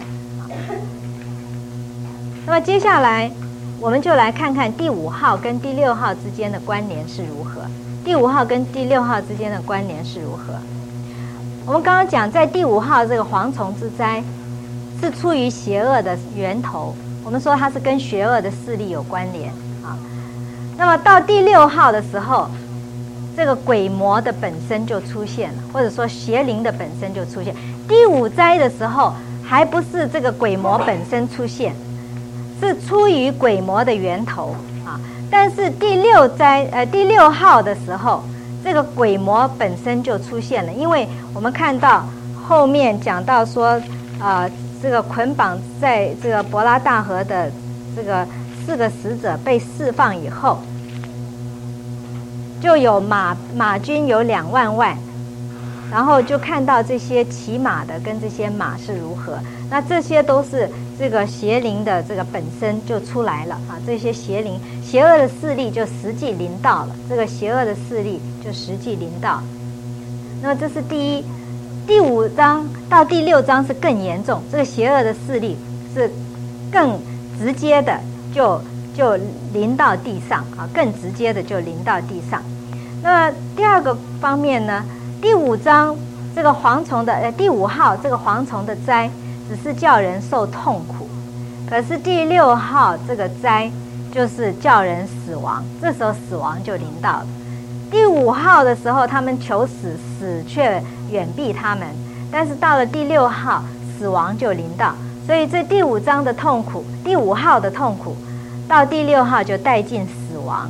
那么接下来我们就来看看第5号跟第6号之间的关联是如何。第5号跟第6号之间的关联是如何？我们刚刚讲，在第5号这个蝗虫之灾是出于邪恶的源头，我们说它是跟邪恶的势力有关联啊。那么到第6号的时候，这个鬼魔的本身就出现了，或者说邪灵的本身就出现。第5灾的时候，还不是这个鬼魔本身出现，是出于鬼魔的源头啊。但是第6号的时候，这个鬼魔本身就出现了，因为我们看到后面讲到说，这个捆绑在这个伯拉大河的这个4个使者被释放以后，就有马军有2万万，然后就看到这些骑马的跟这些马是如何，那这些都是这个邪灵的这个本身就出来了啊，这些邪恶的势力就实际临到了，这个邪恶的势力就实际临到。那么这是第5章到第6章是更严重，这个邪恶的势力是更直接的就临到地上啊，更直接的就临到地上。那第2个方面呢，第5章这个蝗虫的第5号这个蝗虫的灾只是叫人受痛苦，可是第6号这个灾就是叫人死亡，这时候死亡就临到了。第5号的时候他们求死，死却远避他们，但是到了第6号死亡就临到，所以这第5章的痛苦，第5号的痛苦到第6号就带进死亡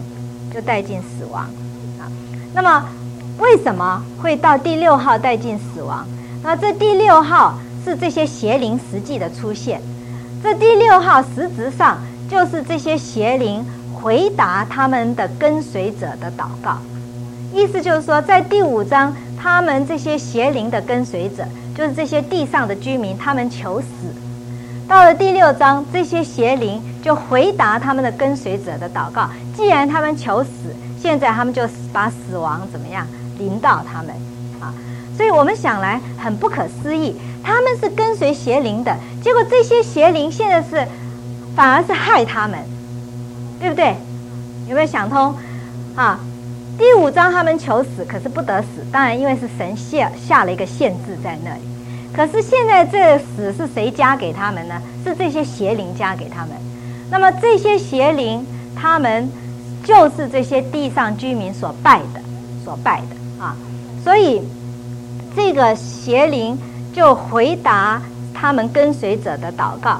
啊。那么为什么会到第6号带进死亡？那这第6号是这些邪灵实际的出现，这第6号实质上就是这些邪灵回答他们的跟随者的祷告。意思就是说，在第5章他们这些邪灵的跟随者，就是这些地上的居民，他们求死，到了第6章这些邪灵就回答他们的跟随者的祷告，既然他们求死，现在他们就把死亡怎么样临到他们啊。所以我们想来很不可思议，他们是跟随邪灵的，结果这些邪灵现在是反而是害他们，对不对？有没有想通啊？第5章他们求死，可是不得死，当然因为是神下了一个限制在那里。可是现在这个死是谁加给他们呢？是这些邪灵加给他们。那么这些邪灵，他们就是这些地上居民所拜的啊。所以这个邪灵就回答他们跟随者的祷告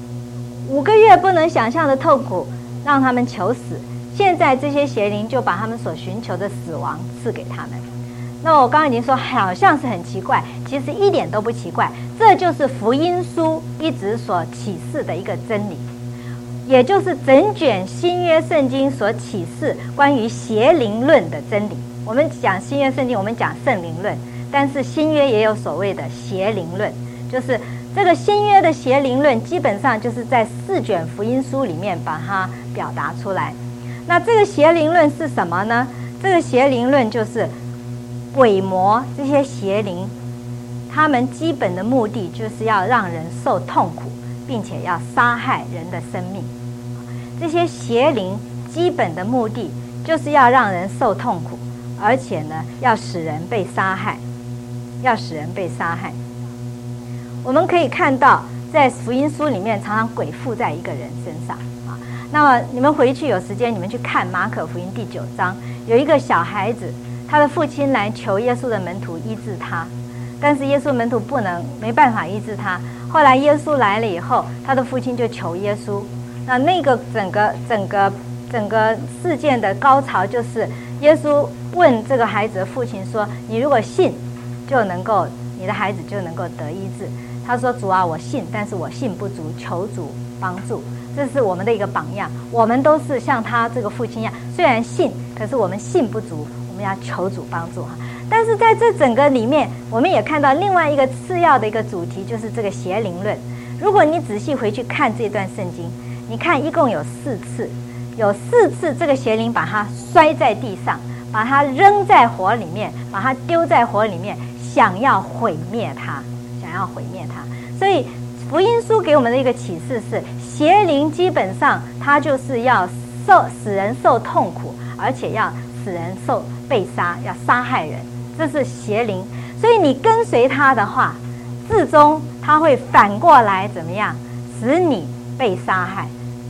，5个月不能想象的痛苦让他们求死，现在这些邪灵就把他们所寻求的死亡赐给他们。那么我刚刚已经说好像是很奇怪，其实一点都不奇怪，这就是福音书一直所启示的一个真理，也就是整卷新约圣经所启示关于邪灵论的真理。我们讲新约圣经，我们讲圣灵论，但是新约也有所谓的邪灵论，就是这个新约的邪灵论基本上就是在4卷福音书里面把它表达出来。那这个邪灵论是什么呢？这个邪灵论就是鬼魔这些邪灵，他们基本的目的就是要让人受痛苦，并且要杀害人的生命。这些邪灵基本的目的就是要让人受痛苦，而且呢，要使人被杀害，要使人被杀害。我们可以看到，在福音书里面，常常鬼附在一个人身上啊。那么你们回去有时间，你们去看马可福音第9章，有一个小孩子，他的父亲来求耶稣的门徒医治他，但是耶稣门徒没办法医治他。后来耶稣来了以后，他的父亲就求耶稣。那个整个事件的高潮就是耶稣问这个孩子的父亲说：“你如果信，你的孩子就能够得医治。”他说：“主啊，我信，但是我信不足，求主帮助。”这是我们的一个榜样。我们都是像他这个父亲一样，虽然信，可是我们信不足，我们要求主帮助哈。但是在这整个里面，我们也看到另外一个次要的一个主题，就是这个邪灵论。如果你仔细回去看这段圣经，你看一共有4次，有4次这个邪灵把它摔在地上，把它扔在火里面，把它丢在火里面，想要毁灭它。所以福音书给我们的一个启示是，邪灵基本上它就是要使人受痛苦，而且要使人被杀，要杀害人，这是邪灵。所以你跟随他的话，至终他会反过来怎么样，使你被杀害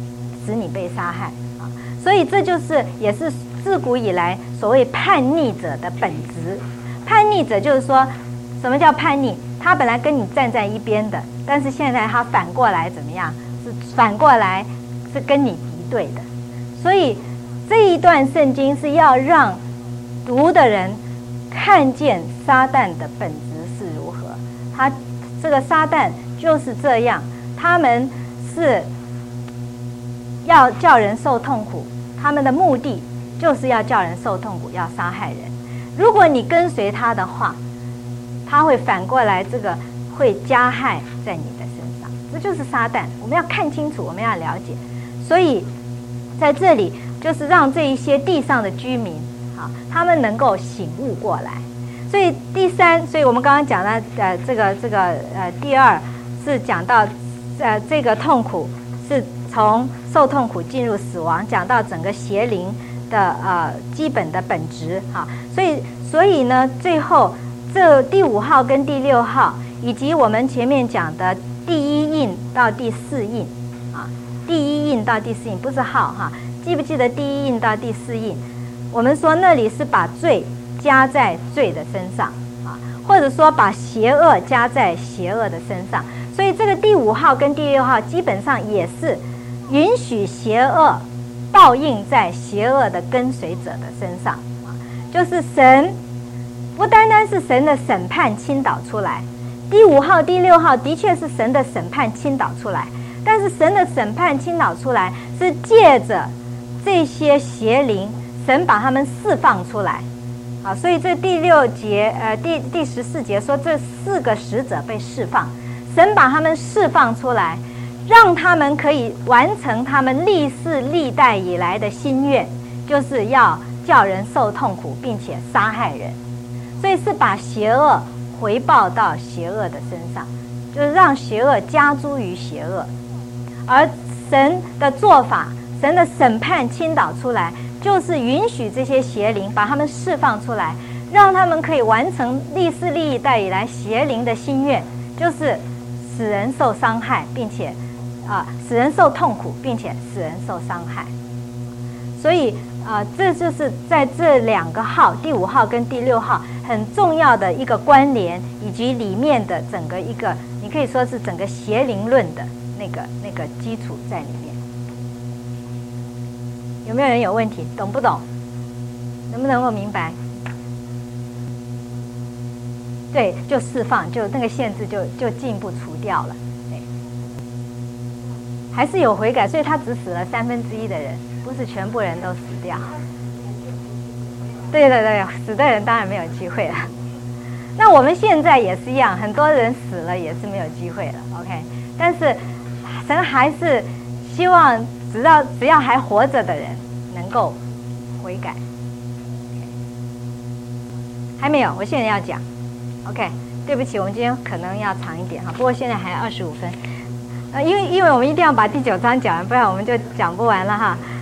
啊！所以这也是自古以来所谓叛逆者的本质。叛逆者就是说，什么叫叛逆？他本来跟你站在一边的，但是现在他反过来怎么样？反过来是跟你敌对的。所以这一段圣经是要让读的人看见撒旦的本质是如何。这个撒旦就是这样，他们是要叫人受痛苦，他们的目的就是要叫人受痛苦，要杀害人。如果你跟随他的话，他会反过来，这个会加害在你的身上，这就是撒旦。我们要看清楚，我们要了解。所以在这里就是让这一些地上的居民啊，他们能够醒悟过来。所以所以我们刚刚讲的第2是讲到这个痛苦是从受痛苦进入死亡，讲到整个邪灵的基本的本质哈。所以呢，最后这第5号跟第6号，以及我们前面讲的第1印到第4印啊，第1印到第4印不是号哈，记不记得第1印到第4印？我们说那里是把罪加在罪的身上啊，或者说把邪恶加在邪恶的身上。所以这个第5号跟第6号基本上也是允许邪恶报应在邪恶的跟随者的身上啊，就是神不单单是神的审判倾倒出来，第5号第6号的确是神的审判倾倒出来，但是神的审判倾倒出来是借着这些邪灵，神把他们释放出来啊。所以这第6节第14节说这4个使者被释放，神把他们释放出来，让他们可以完成他们历世历代以来的心愿，就是要叫人受痛苦并且杀害人。所以是把邪恶回报到邪恶的身上，就是让邪恶加诸于邪恶。而神的做法，神的审判倾倒出来，就是允许这些邪灵把他们释放出来，让他们可以完成历世历代以来邪灵的心愿，就是使人受伤害，并且使人受痛苦，并且使人受伤害。所以这就是在这2个号，第5号跟第6号很重要的一个关联，以及里面的整个一个，你可以说是整个邪灵论的那个基础在里面。有没有人有问题？懂不懂？能不能够明白？对，就释放，就那个限制就进一步除掉了。对，还是有悔改，所以他只死了1/3的人，不是全部人都死掉。对，死的人当然没有机会了。那我们现在也是一样，很多人死了也是没有机会了。OK， 但是神还是希望只要还活着的人能够悔改。还没有，我现在要讲。OK， 对不起，我们今天可能要长一点哈，不过现在还25分。因为我们一定要把第9章讲完，不然我们就讲不完了哈。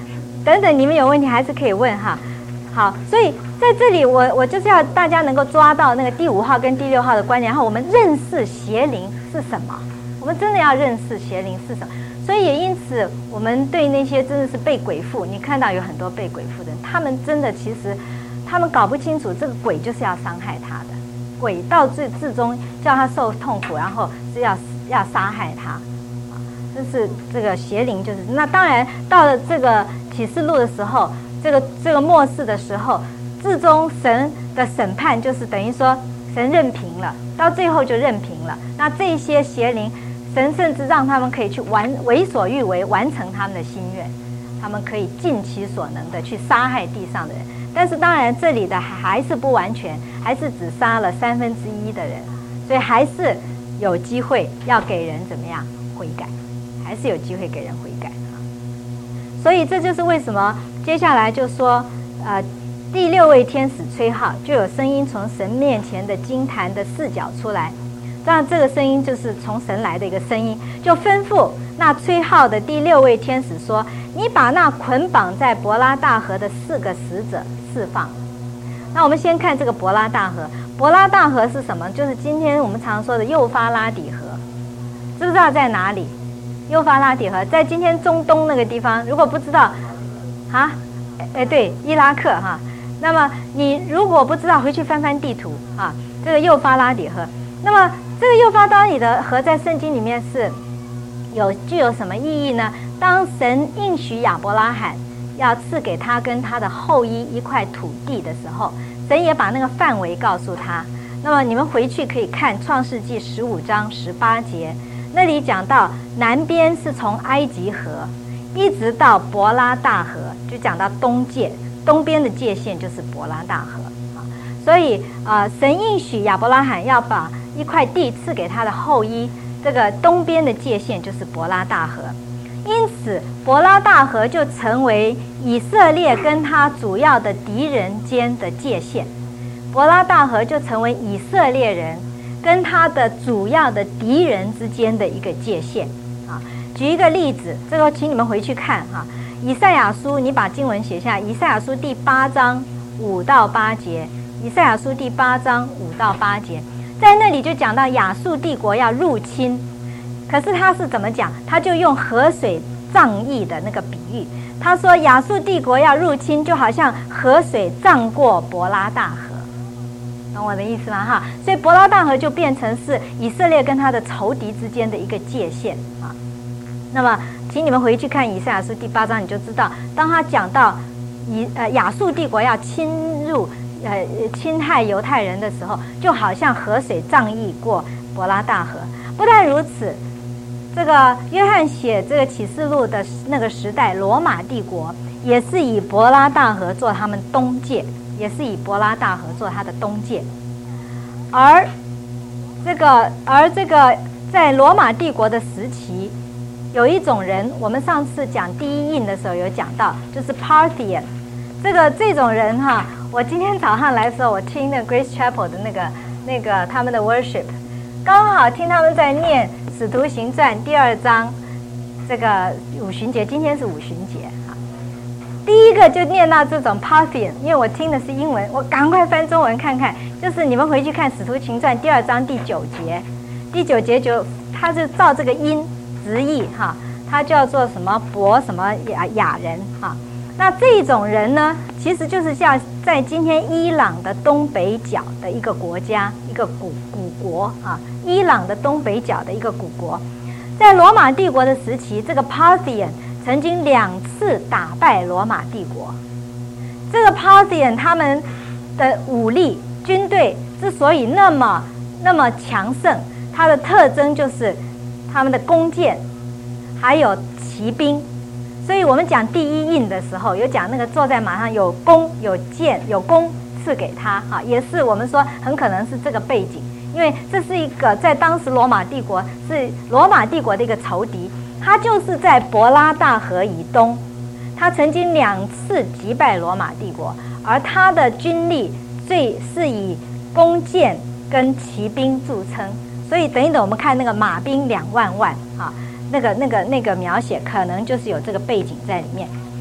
等等，你们有问题还是可以问哈。好，所以在这里我就是要大家能够抓到那个第5号跟第6号的观点，然后我们认识邪灵是什么，我们真的要认识邪灵是什么。所以也因此，我们对那些真的是被鬼附，你看到有很多被鬼附的人，他们真的其实他们搞不清楚这个鬼就是要伤害他的，鬼到至终叫他受痛苦，然后是要杀害他。就是这个邪灵，就是那当然到了这个启示录的时候，这个末世的时候，至终神的审判就是等于说神任凭了，到最后就任凭了。那这些邪灵，神甚至让他们可以去为所欲为，完成他们的心愿，他们可以尽其所能的去杀害地上的人。但是当然这里的还是不完全，还是只杀了1/3的人，所以还是有机会要给人怎么样悔改。还是有机会给人悔改啊，所以这就是为什么接下来就说，第6位天使吹号，就有声音从神面前的金坛的4角出来。当然，这个声音就是从神来的一个声音，就吩咐那吹号的第6位天使说：“你把那捆绑在伯拉大河的4个使者释放。”那我们先看这个伯拉大河。伯拉大河是什么？就是今天我们常说的幼发拉底河，知不知道在哪里？幼发拉底河在今天中东那个地方，如果不知道，对，伊拉克哈。那么你如果不知道，回去翻翻地图啊，这个幼发拉底河。那么这个幼发拉底的河在圣经里面是具有什么意义呢？当神应许亚伯拉罕要赐给他跟他的后裔一块土地的时候，神也把那个范围告诉他。那么你们回去可以看创世纪15章18节。那里讲到南边是从埃及河一直到伯拉大河，就讲到东边的界限就是伯拉大河啊。所以神应许亚伯拉罕要把一块地赐给他的后裔，这个东边的界限就是伯拉大河。因此伯拉大河就成为以色列跟他主要的敌人间的界限，伯拉大河就成为以色列人跟他的主要的敌人之间的一个界限啊。举一个例子，这个请你们回去看哈，以赛亚书，你把经文写下，以赛亚书第8章5到8节，以赛亚书第8章5到8节，在那里就讲到亚述帝国要入侵，可是他是怎么讲？他就用河水涨溢的那个比喻，他说亚述帝国要入侵，就好像河水涨过伯拉大河。懂我的意思吗？哈，所以伯拉大河就变成是以色列跟他的仇敌之间的一个界限啊。那么，请你们回去看以赛亚书第8章，你就知道，当他讲到亚述帝国要侵害犹太人的时候，就好像河水涨溢过伯拉大河。不但如此，这个约翰写这个启示录的那个时代，罗马帝国也是以伯拉大河做他们东界。也是以伯拉大河做它的东界，而这个在罗马帝国的时期，有一种人，我们上次讲第一印的时候有讲到，就是 Parthian。这种人哈，我今天早上来的时候，我听那 Grace Chapel 的那个他们的 worship， 刚好听他们在念《使徒行传》第2章这个五旬节，今天是五旬节。第一个就念到这种 Parthian， 因为我听的是英文，我赶快翻中文看看。就是你们回去看《使徒行传》第2章第9节，第9节就他是照这个音直译哈，他叫做什么伯什么雅人哈。那这种人呢，其实就是像在今天伊朗的东北角的一个国家，一个古国啊，伊朗的东北角的一个古国，在罗马帝国的时期，这个 Parthian曾经2次打败罗马帝国。这个 Parthian 他们的武力军队之所以那么强盛，它的特征就是他们的弓箭还有骑兵。所以我们讲第一印的时候，有讲那个坐在马上有弓有箭有弓赐给他哈，也是我们说很可能是这个背景，因为这是一个在当时罗马帝国是罗马帝国的一个仇敌。他就是在伯拉大河以东，他曾经2次击败罗马帝国，而他的军力是以弓箭跟骑兵著称。所以等一等，我们看那个马兵2万啊，那个描写可能就是有这个背景在里面。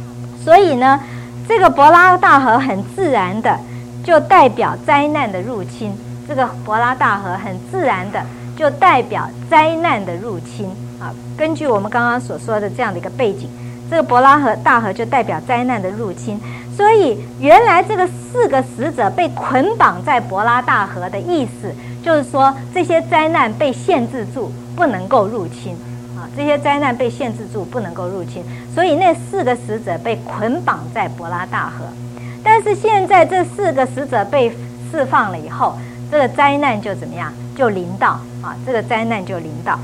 所以呢，这个伯拉大河很自然的就代表灾难的入侵，这个伯拉大河很自然的就代表灾难的入侵啊。根据我们刚刚所说的这样的一个背景，这个伯拉大河就代表灾难的入侵。所以原来这个4个使者被捆绑在伯拉大河的意思，就是说这些灾难被限制住，不能够入侵啊。这些灾难被限制住，不能够入侵，所以那4个使者被捆绑在伯拉大河。但是现在这4个使者被释放了以后，这个灾难就怎么样？就临到啊，这个灾难就临到。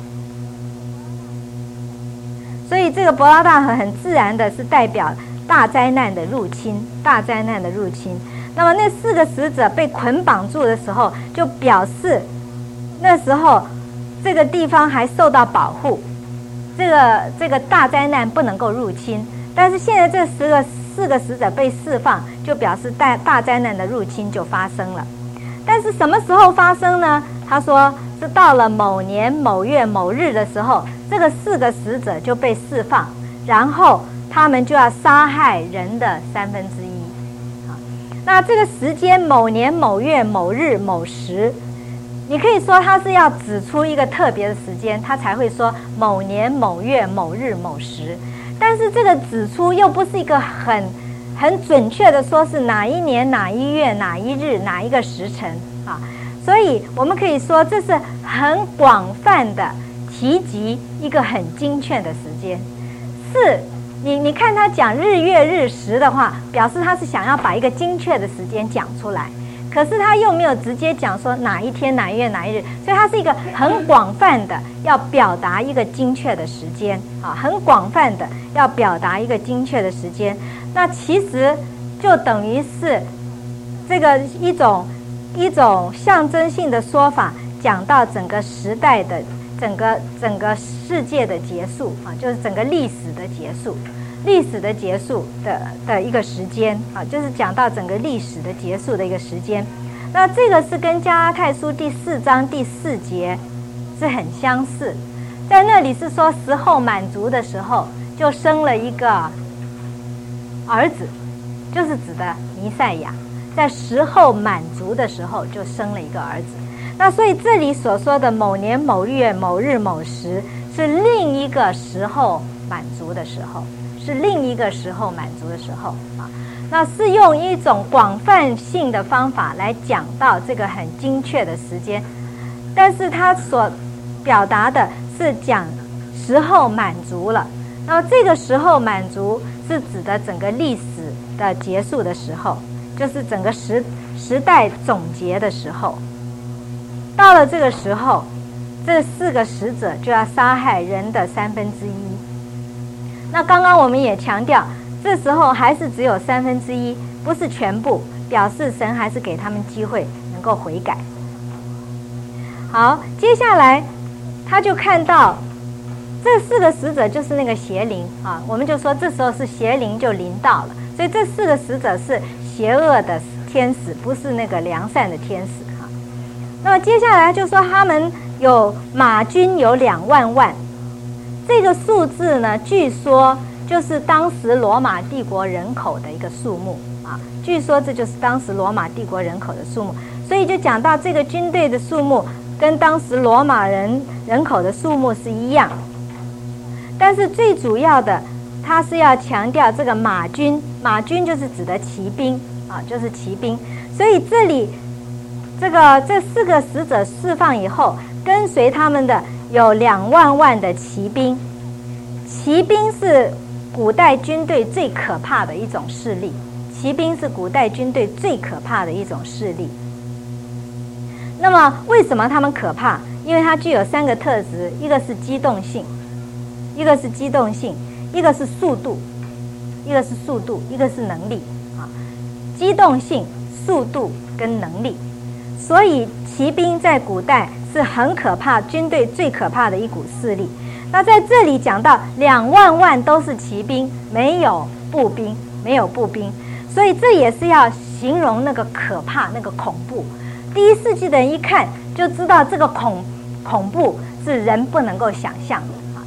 所以这个伯拉大河很自然的是代表大灾难的入侵，大灾难的入侵。那么那4个使者被捆绑住的时候，就表示那时候这个地方还受到保护，这个大灾难不能够入侵。但是现在这4个使者被释放，就表示大灾难的入侵就发生了。但是什么时候发生呢？他说是到了某年某月某日的时候，这个4个使者就被释放，然后他们就要杀害人的1/3。那这个时间某年某月某日某时，你可以说他是要指出一个特别的时间，他才会说某年某月某日某时。但是这个指出又不是一个很准确的说是哪一年哪一月哪一日哪一个时辰啊，所以我们可以说这是很广泛的提及一个很精确的时间。是你看他讲日月日时的话，表示他是想要把一个精确的时间讲出来，可是他又没有直接讲说哪一天哪一月哪一日，所以他是一个很广泛的要表达一个精确的时间啊，很广泛的要表达一个精确的时间。那其实就等于是这个一种象征性的说法，讲到整个时代的整个世界的结束啊，就是整个历史的结束的一个时间啊，就是讲到整个历史的结束的一个时间。那这个是跟加拉太书第4章第4节是很相似，在那里是说时候满足的时候，就生了一个儿子，就是指的弥赛亚，在时候满足的时候就生了一个儿子。那所以这里所说的某年某月某日某时，是另一个时候满足的时候，是另一个时候满足的时候啊。那是用一种广泛性的方法来讲到这个很精确的时间，但是它所表达的是讲时候满足了。那么这个时候满足是指的整个历史的结束的时候，就是整个时代总结的时候。到了这个时候，这4个使者就要杀害人的1/3。那刚刚我们也强调，这时候还是只有1/3，不是全部，表示神还是给他们机会能够悔改。好，接下来他就看到这4个使者就是那个邪灵啊，我们就说这时候是邪灵就临到了，所以这4个使者是邪恶的天使，不是那个良善的天使啊。那么接下来就说他们有马军有2万万，这个数字呢，据说就是当时罗马帝国人口的一个数目啊，据说这就是当时罗马帝国人口的数目，所以就讲到这个军队的数目跟当时罗马人口的数目是一样。但是最主要的，他是要强调这个马军就是指的骑兵啊，就是骑兵。所以这里这4个使者释放以后，跟随他们的有2万万的骑兵。骑兵是古代军队最可怕的一种势力，骑兵是古代军队最可怕的一种势力。那么为什么他们可怕？因为它具有3个特质，一个是机动性，一个是速度，一个是能力啊。机动性、速度跟能力，所以骑兵在古代是很可怕，军队最可怕的一股势力。那在这里讲到2万万都是骑兵，没有步兵，所以这也是要形容那个可怕，那个恐怖。第1世纪的人一看就知道这个恐怖是人不能够想象的啊，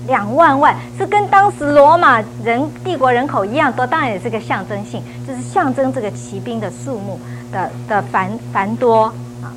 2万万，是跟当时罗马帝国人口一样多，当然也是个象征性，就是象征这个骑兵的数目的繁多啊。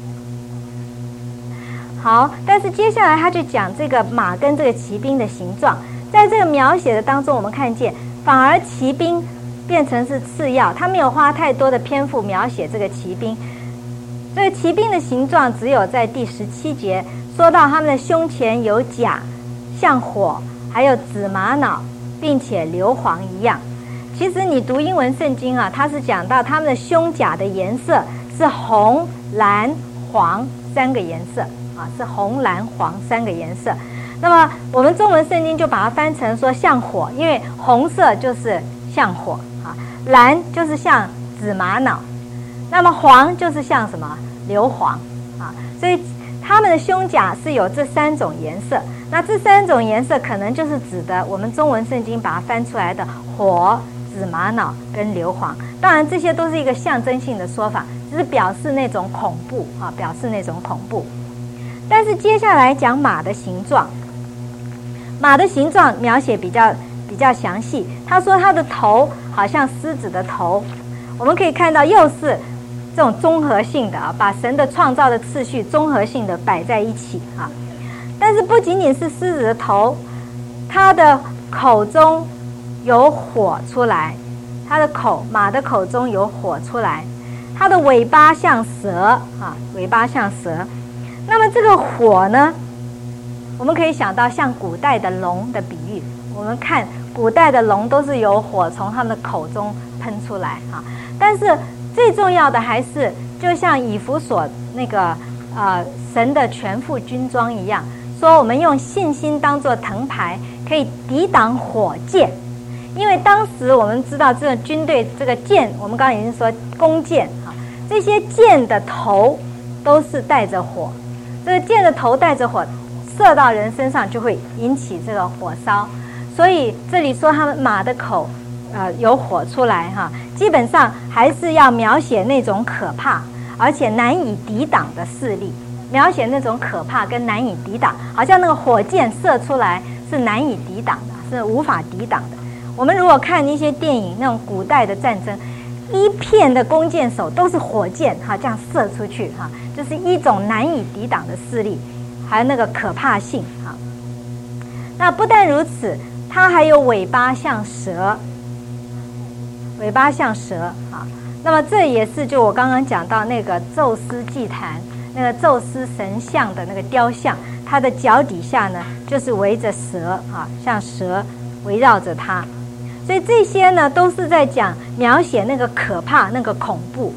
好，但是接下来他就讲这个马跟这个骑兵的形状，在这个描写的当中，我们看见反而骑兵变成是次要，他没有花太多的篇幅描写这个骑兵。这个骑兵的形状只有在第17节说到他们的胸前有甲，像火，还有紫玛瑙，并且硫磺一样。其实你读英文圣经啊，它是讲到他们的胸甲的颜色是红、蓝、黄3个颜色啊，是红、蓝、黄3个颜色。那么我们中文圣经就把它翻成说像火，因为红色就是像火啊，蓝就是像紫玛瑙，那么黄就是像什么硫磺啊，所以他们的胸甲是有这3种颜色。那这3种颜色可能就是指的我们中文圣经把它翻出来的火、紫玛瑙跟硫磺。当然这些都是一个象征性的说法，只是表示那种恐怖啊，表示那种恐怖。但是接下来讲马的形状，马的形状描写比较详细。他说它的头好像狮子的头，我们可以看到又是这种综合性的啊，把神的创造的次序综合性的摆在一起啊。但是不仅仅是狮子的头，它的口中有火出来，马的口中有火出来，它的尾巴像蛇啊，尾巴像蛇。那么这个火呢，我们可以想到像古代的龙的比喻，我们看古代的龙都是有火从他们的口中喷出来啊。但是最重要的还是就像以弗所那个神的全副军装一样，说我们用信心当作藤牌，可以抵挡火箭。因为当时我们知道这个军队这个箭，我们刚刚已经说弓箭啊，这些箭的头都是带着火，这个箭的头带着火射到人身上就会引起这个火烧。所以这里说他们马的口有火出来哈，基本上还是要描写那种可怕而且难以抵挡的势力，描写那种可怕跟难以抵挡，好像那个火箭射出来是难以抵挡的，是无法抵挡的。我们如果看一些电影，那种古代的战争，一片的弓箭手都是火箭哈，这样射出去哈，就是一种难以抵挡的势力，还有那个可怕性哈。那不但如此，它还有尾巴像蛇，尾巴像蛇啊。那么这也是就我刚刚讲到那个宙斯祭坛，那个宙斯神像的那个雕像，它的脚底下呢就是围着蛇啊，像蛇围绕着它。所以这些呢都是在描写那个可怕、那个恐怖。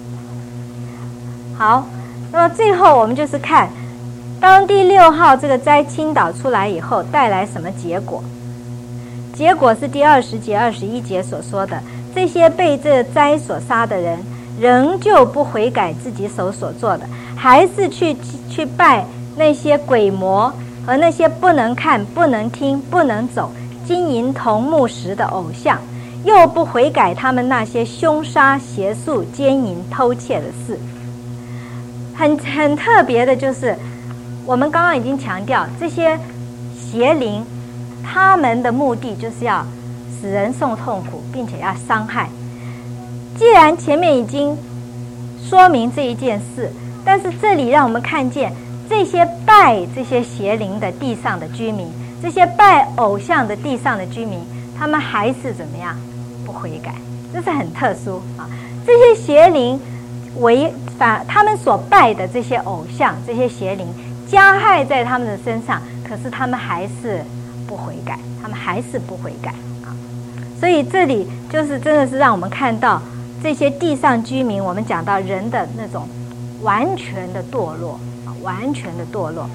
好，那么最后我们就是看，当第6号这个灾倾倒出来以后，带来什么结果？结果是第20节、21节所说的，这些被这灾所杀的人，仍旧不悔改自己手所做的，还是去拜那些鬼魔和那些不能看、不能听、不能走、金银铜木石的偶像，又不悔改他们那些凶杀、邪术、奸淫、偷窃的事。很特别的就是，我们刚刚已经强调，这些邪灵他们的目的就是要使人受痛苦，并且要伤害。既然前面已经说明这一件事，但是这里让我们看见这些拜这些邪灵的地上的居民，这些拜偶像的地上的居民，他们还是怎么样？不悔改，这是很特殊啊！这些邪灵他们所拜的这些偶像，这些邪灵加害在他们的身上，可是他们还是不悔改，他们还是不悔改啊！所以这里就是真的是让我们看到这些地上居民，我们讲到人的那种完全的堕落啊，完全的堕落。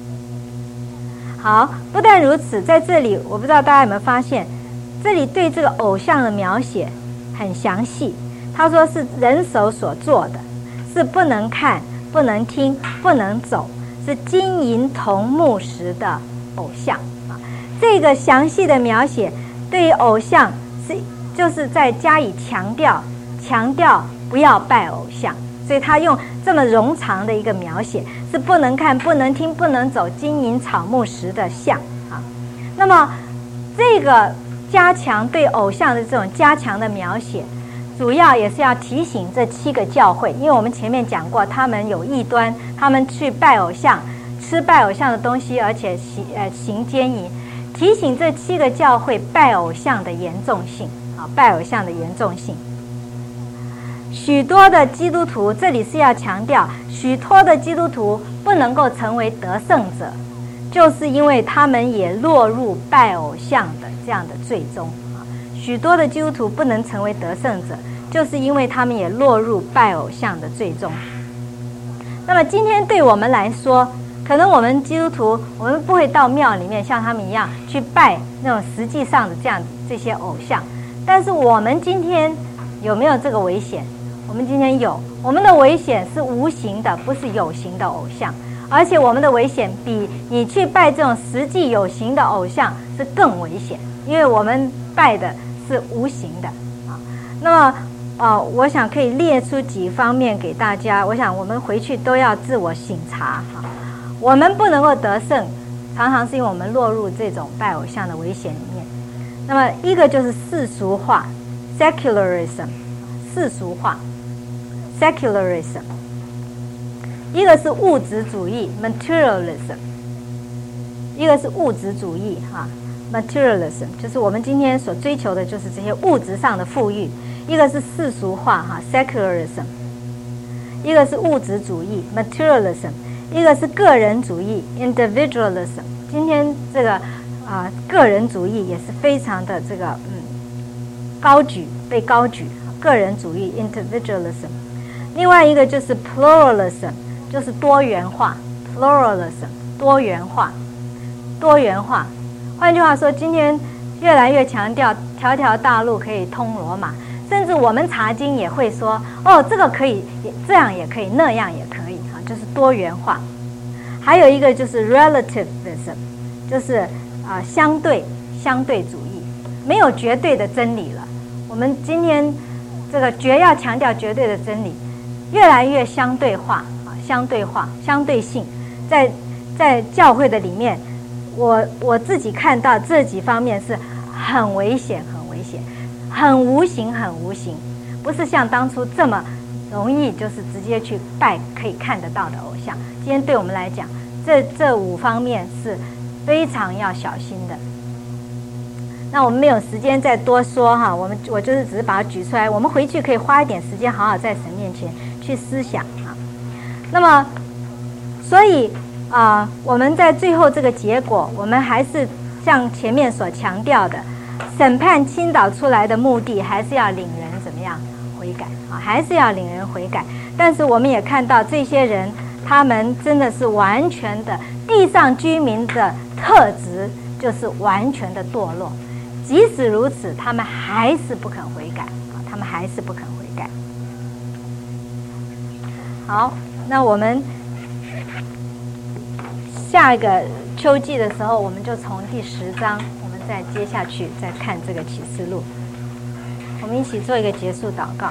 好，不但如此，在这里我不知道大家有没有发现，这里对这个偶像的描写很详细。他说是人手所做的，是不能看、不能听、不能走，是金银铜木石的偶像啊。这个详细的描写对于偶像就是在加以强调不要拜偶像，所以他用这么冗长的一个描写，是不能看、不能听、不能走金银草木石的像啊。 那么这个加强对偶像的这种加强的描写，主要也是要提醒这7个教会，因为我们前面讲过，他们有异端，他们去拜偶像，吃拜偶像的东西，而且行奸淫，提醒这7个教会拜偶像的严重性啊，拜偶像的严重性。许多的基督徒，这里是要强调，许多的基督徒不能够成为得胜者，就是因为他们也落入拜偶像的这样的罪中啊。许多的基督徒不能成为得胜者，就是因为他们也落入拜偶像的罪中。那么今天对我们来说，可能我们基督徒，我们不会到庙里面像他们一样去拜那种实际上的这些偶像，但是我们今天有没有这个危险？我们今天有，我们的危险是无形的，不是有形的偶像，而且我们的危险比你去拜这种实际有形的偶像是更危险，因为我们拜的是无形的啊。那么我想可以列出几方面给大家，我想我们回去都要自我省察啊。我们不能够得胜，常常是因为我们落入这种拜偶像的危险里面。那么一个就是世俗化 （secularism）， 世俗化 （secularism）， 一个是物质主义 （materialism）， 一个是物质主义（materialism）， 就是我们今天所追求的就是这些物质上的富裕。一个是世俗化（secularism）， 一个是物质主义 （materialism）。一个是个人主义 individualism， 今天这个个人主义也是非常的这个被高举，个人主义 individualism。 另外一个就是 pluralism， 就是多元化 pluralism， 多元化。换句话说，今天越来越强调条条大路可以通罗马，甚至我们查经也会说，这个可以，这样也可以，那样也可以，就是多元化。还有一个就是 relativism， 就是相对主义，没有绝对的真理了。我们今天这个要强调绝对的真理，越来越相对化，相对性，在教会的里面，我自己看到这几方面是很危险，很无形，不是像当初这么容易就是直接去拜可以看得到的偶像。今天对我们来讲，这5方面是非常要小心的。那我们没有时间再多说我就是只是把它举出来，我们回去可以花一点时间好好在神面前去思想那么所以我们在最后这个结果，我们还是像前面所强调的，审判倾倒出来的目的还是要领人怎么样悔改还是要领人悔改。但是我们也看到这些人，他们真的是完全的地上居民的特质就是完全的堕落，即使如此，他们还是不肯悔改好，那我们下一个秋季的时候，我们就从第10章，我们再接下去再看这个启示录。我们一起做一个结束祷告。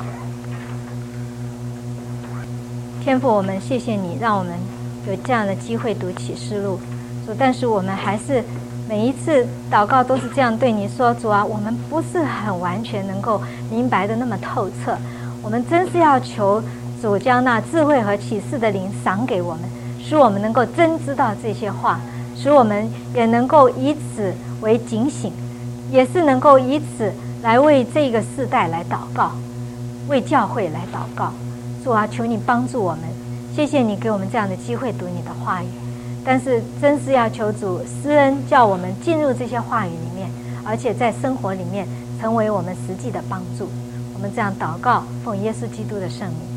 天父，我们谢谢你，让我们有这样的机会读启示录。主，但是我们还是每一次祷告都是这样对你说，主啊，我们不是很完全能够明白的那么透彻，我们真是要求主将那智慧和启示的灵赏给我们，使我们能够真知道这些话，使我们也能够以此为警醒，也是能够以此来为这个世代来祷告，为教会来祷告。主啊，求你帮助我们，谢谢你给我们这样的机会读你的话语，但是真是要求主施恩，叫我们进入这些话语里面，而且在生活里面成为我们实际的帮助。我们这样祷告，奉耶稣基督的圣名。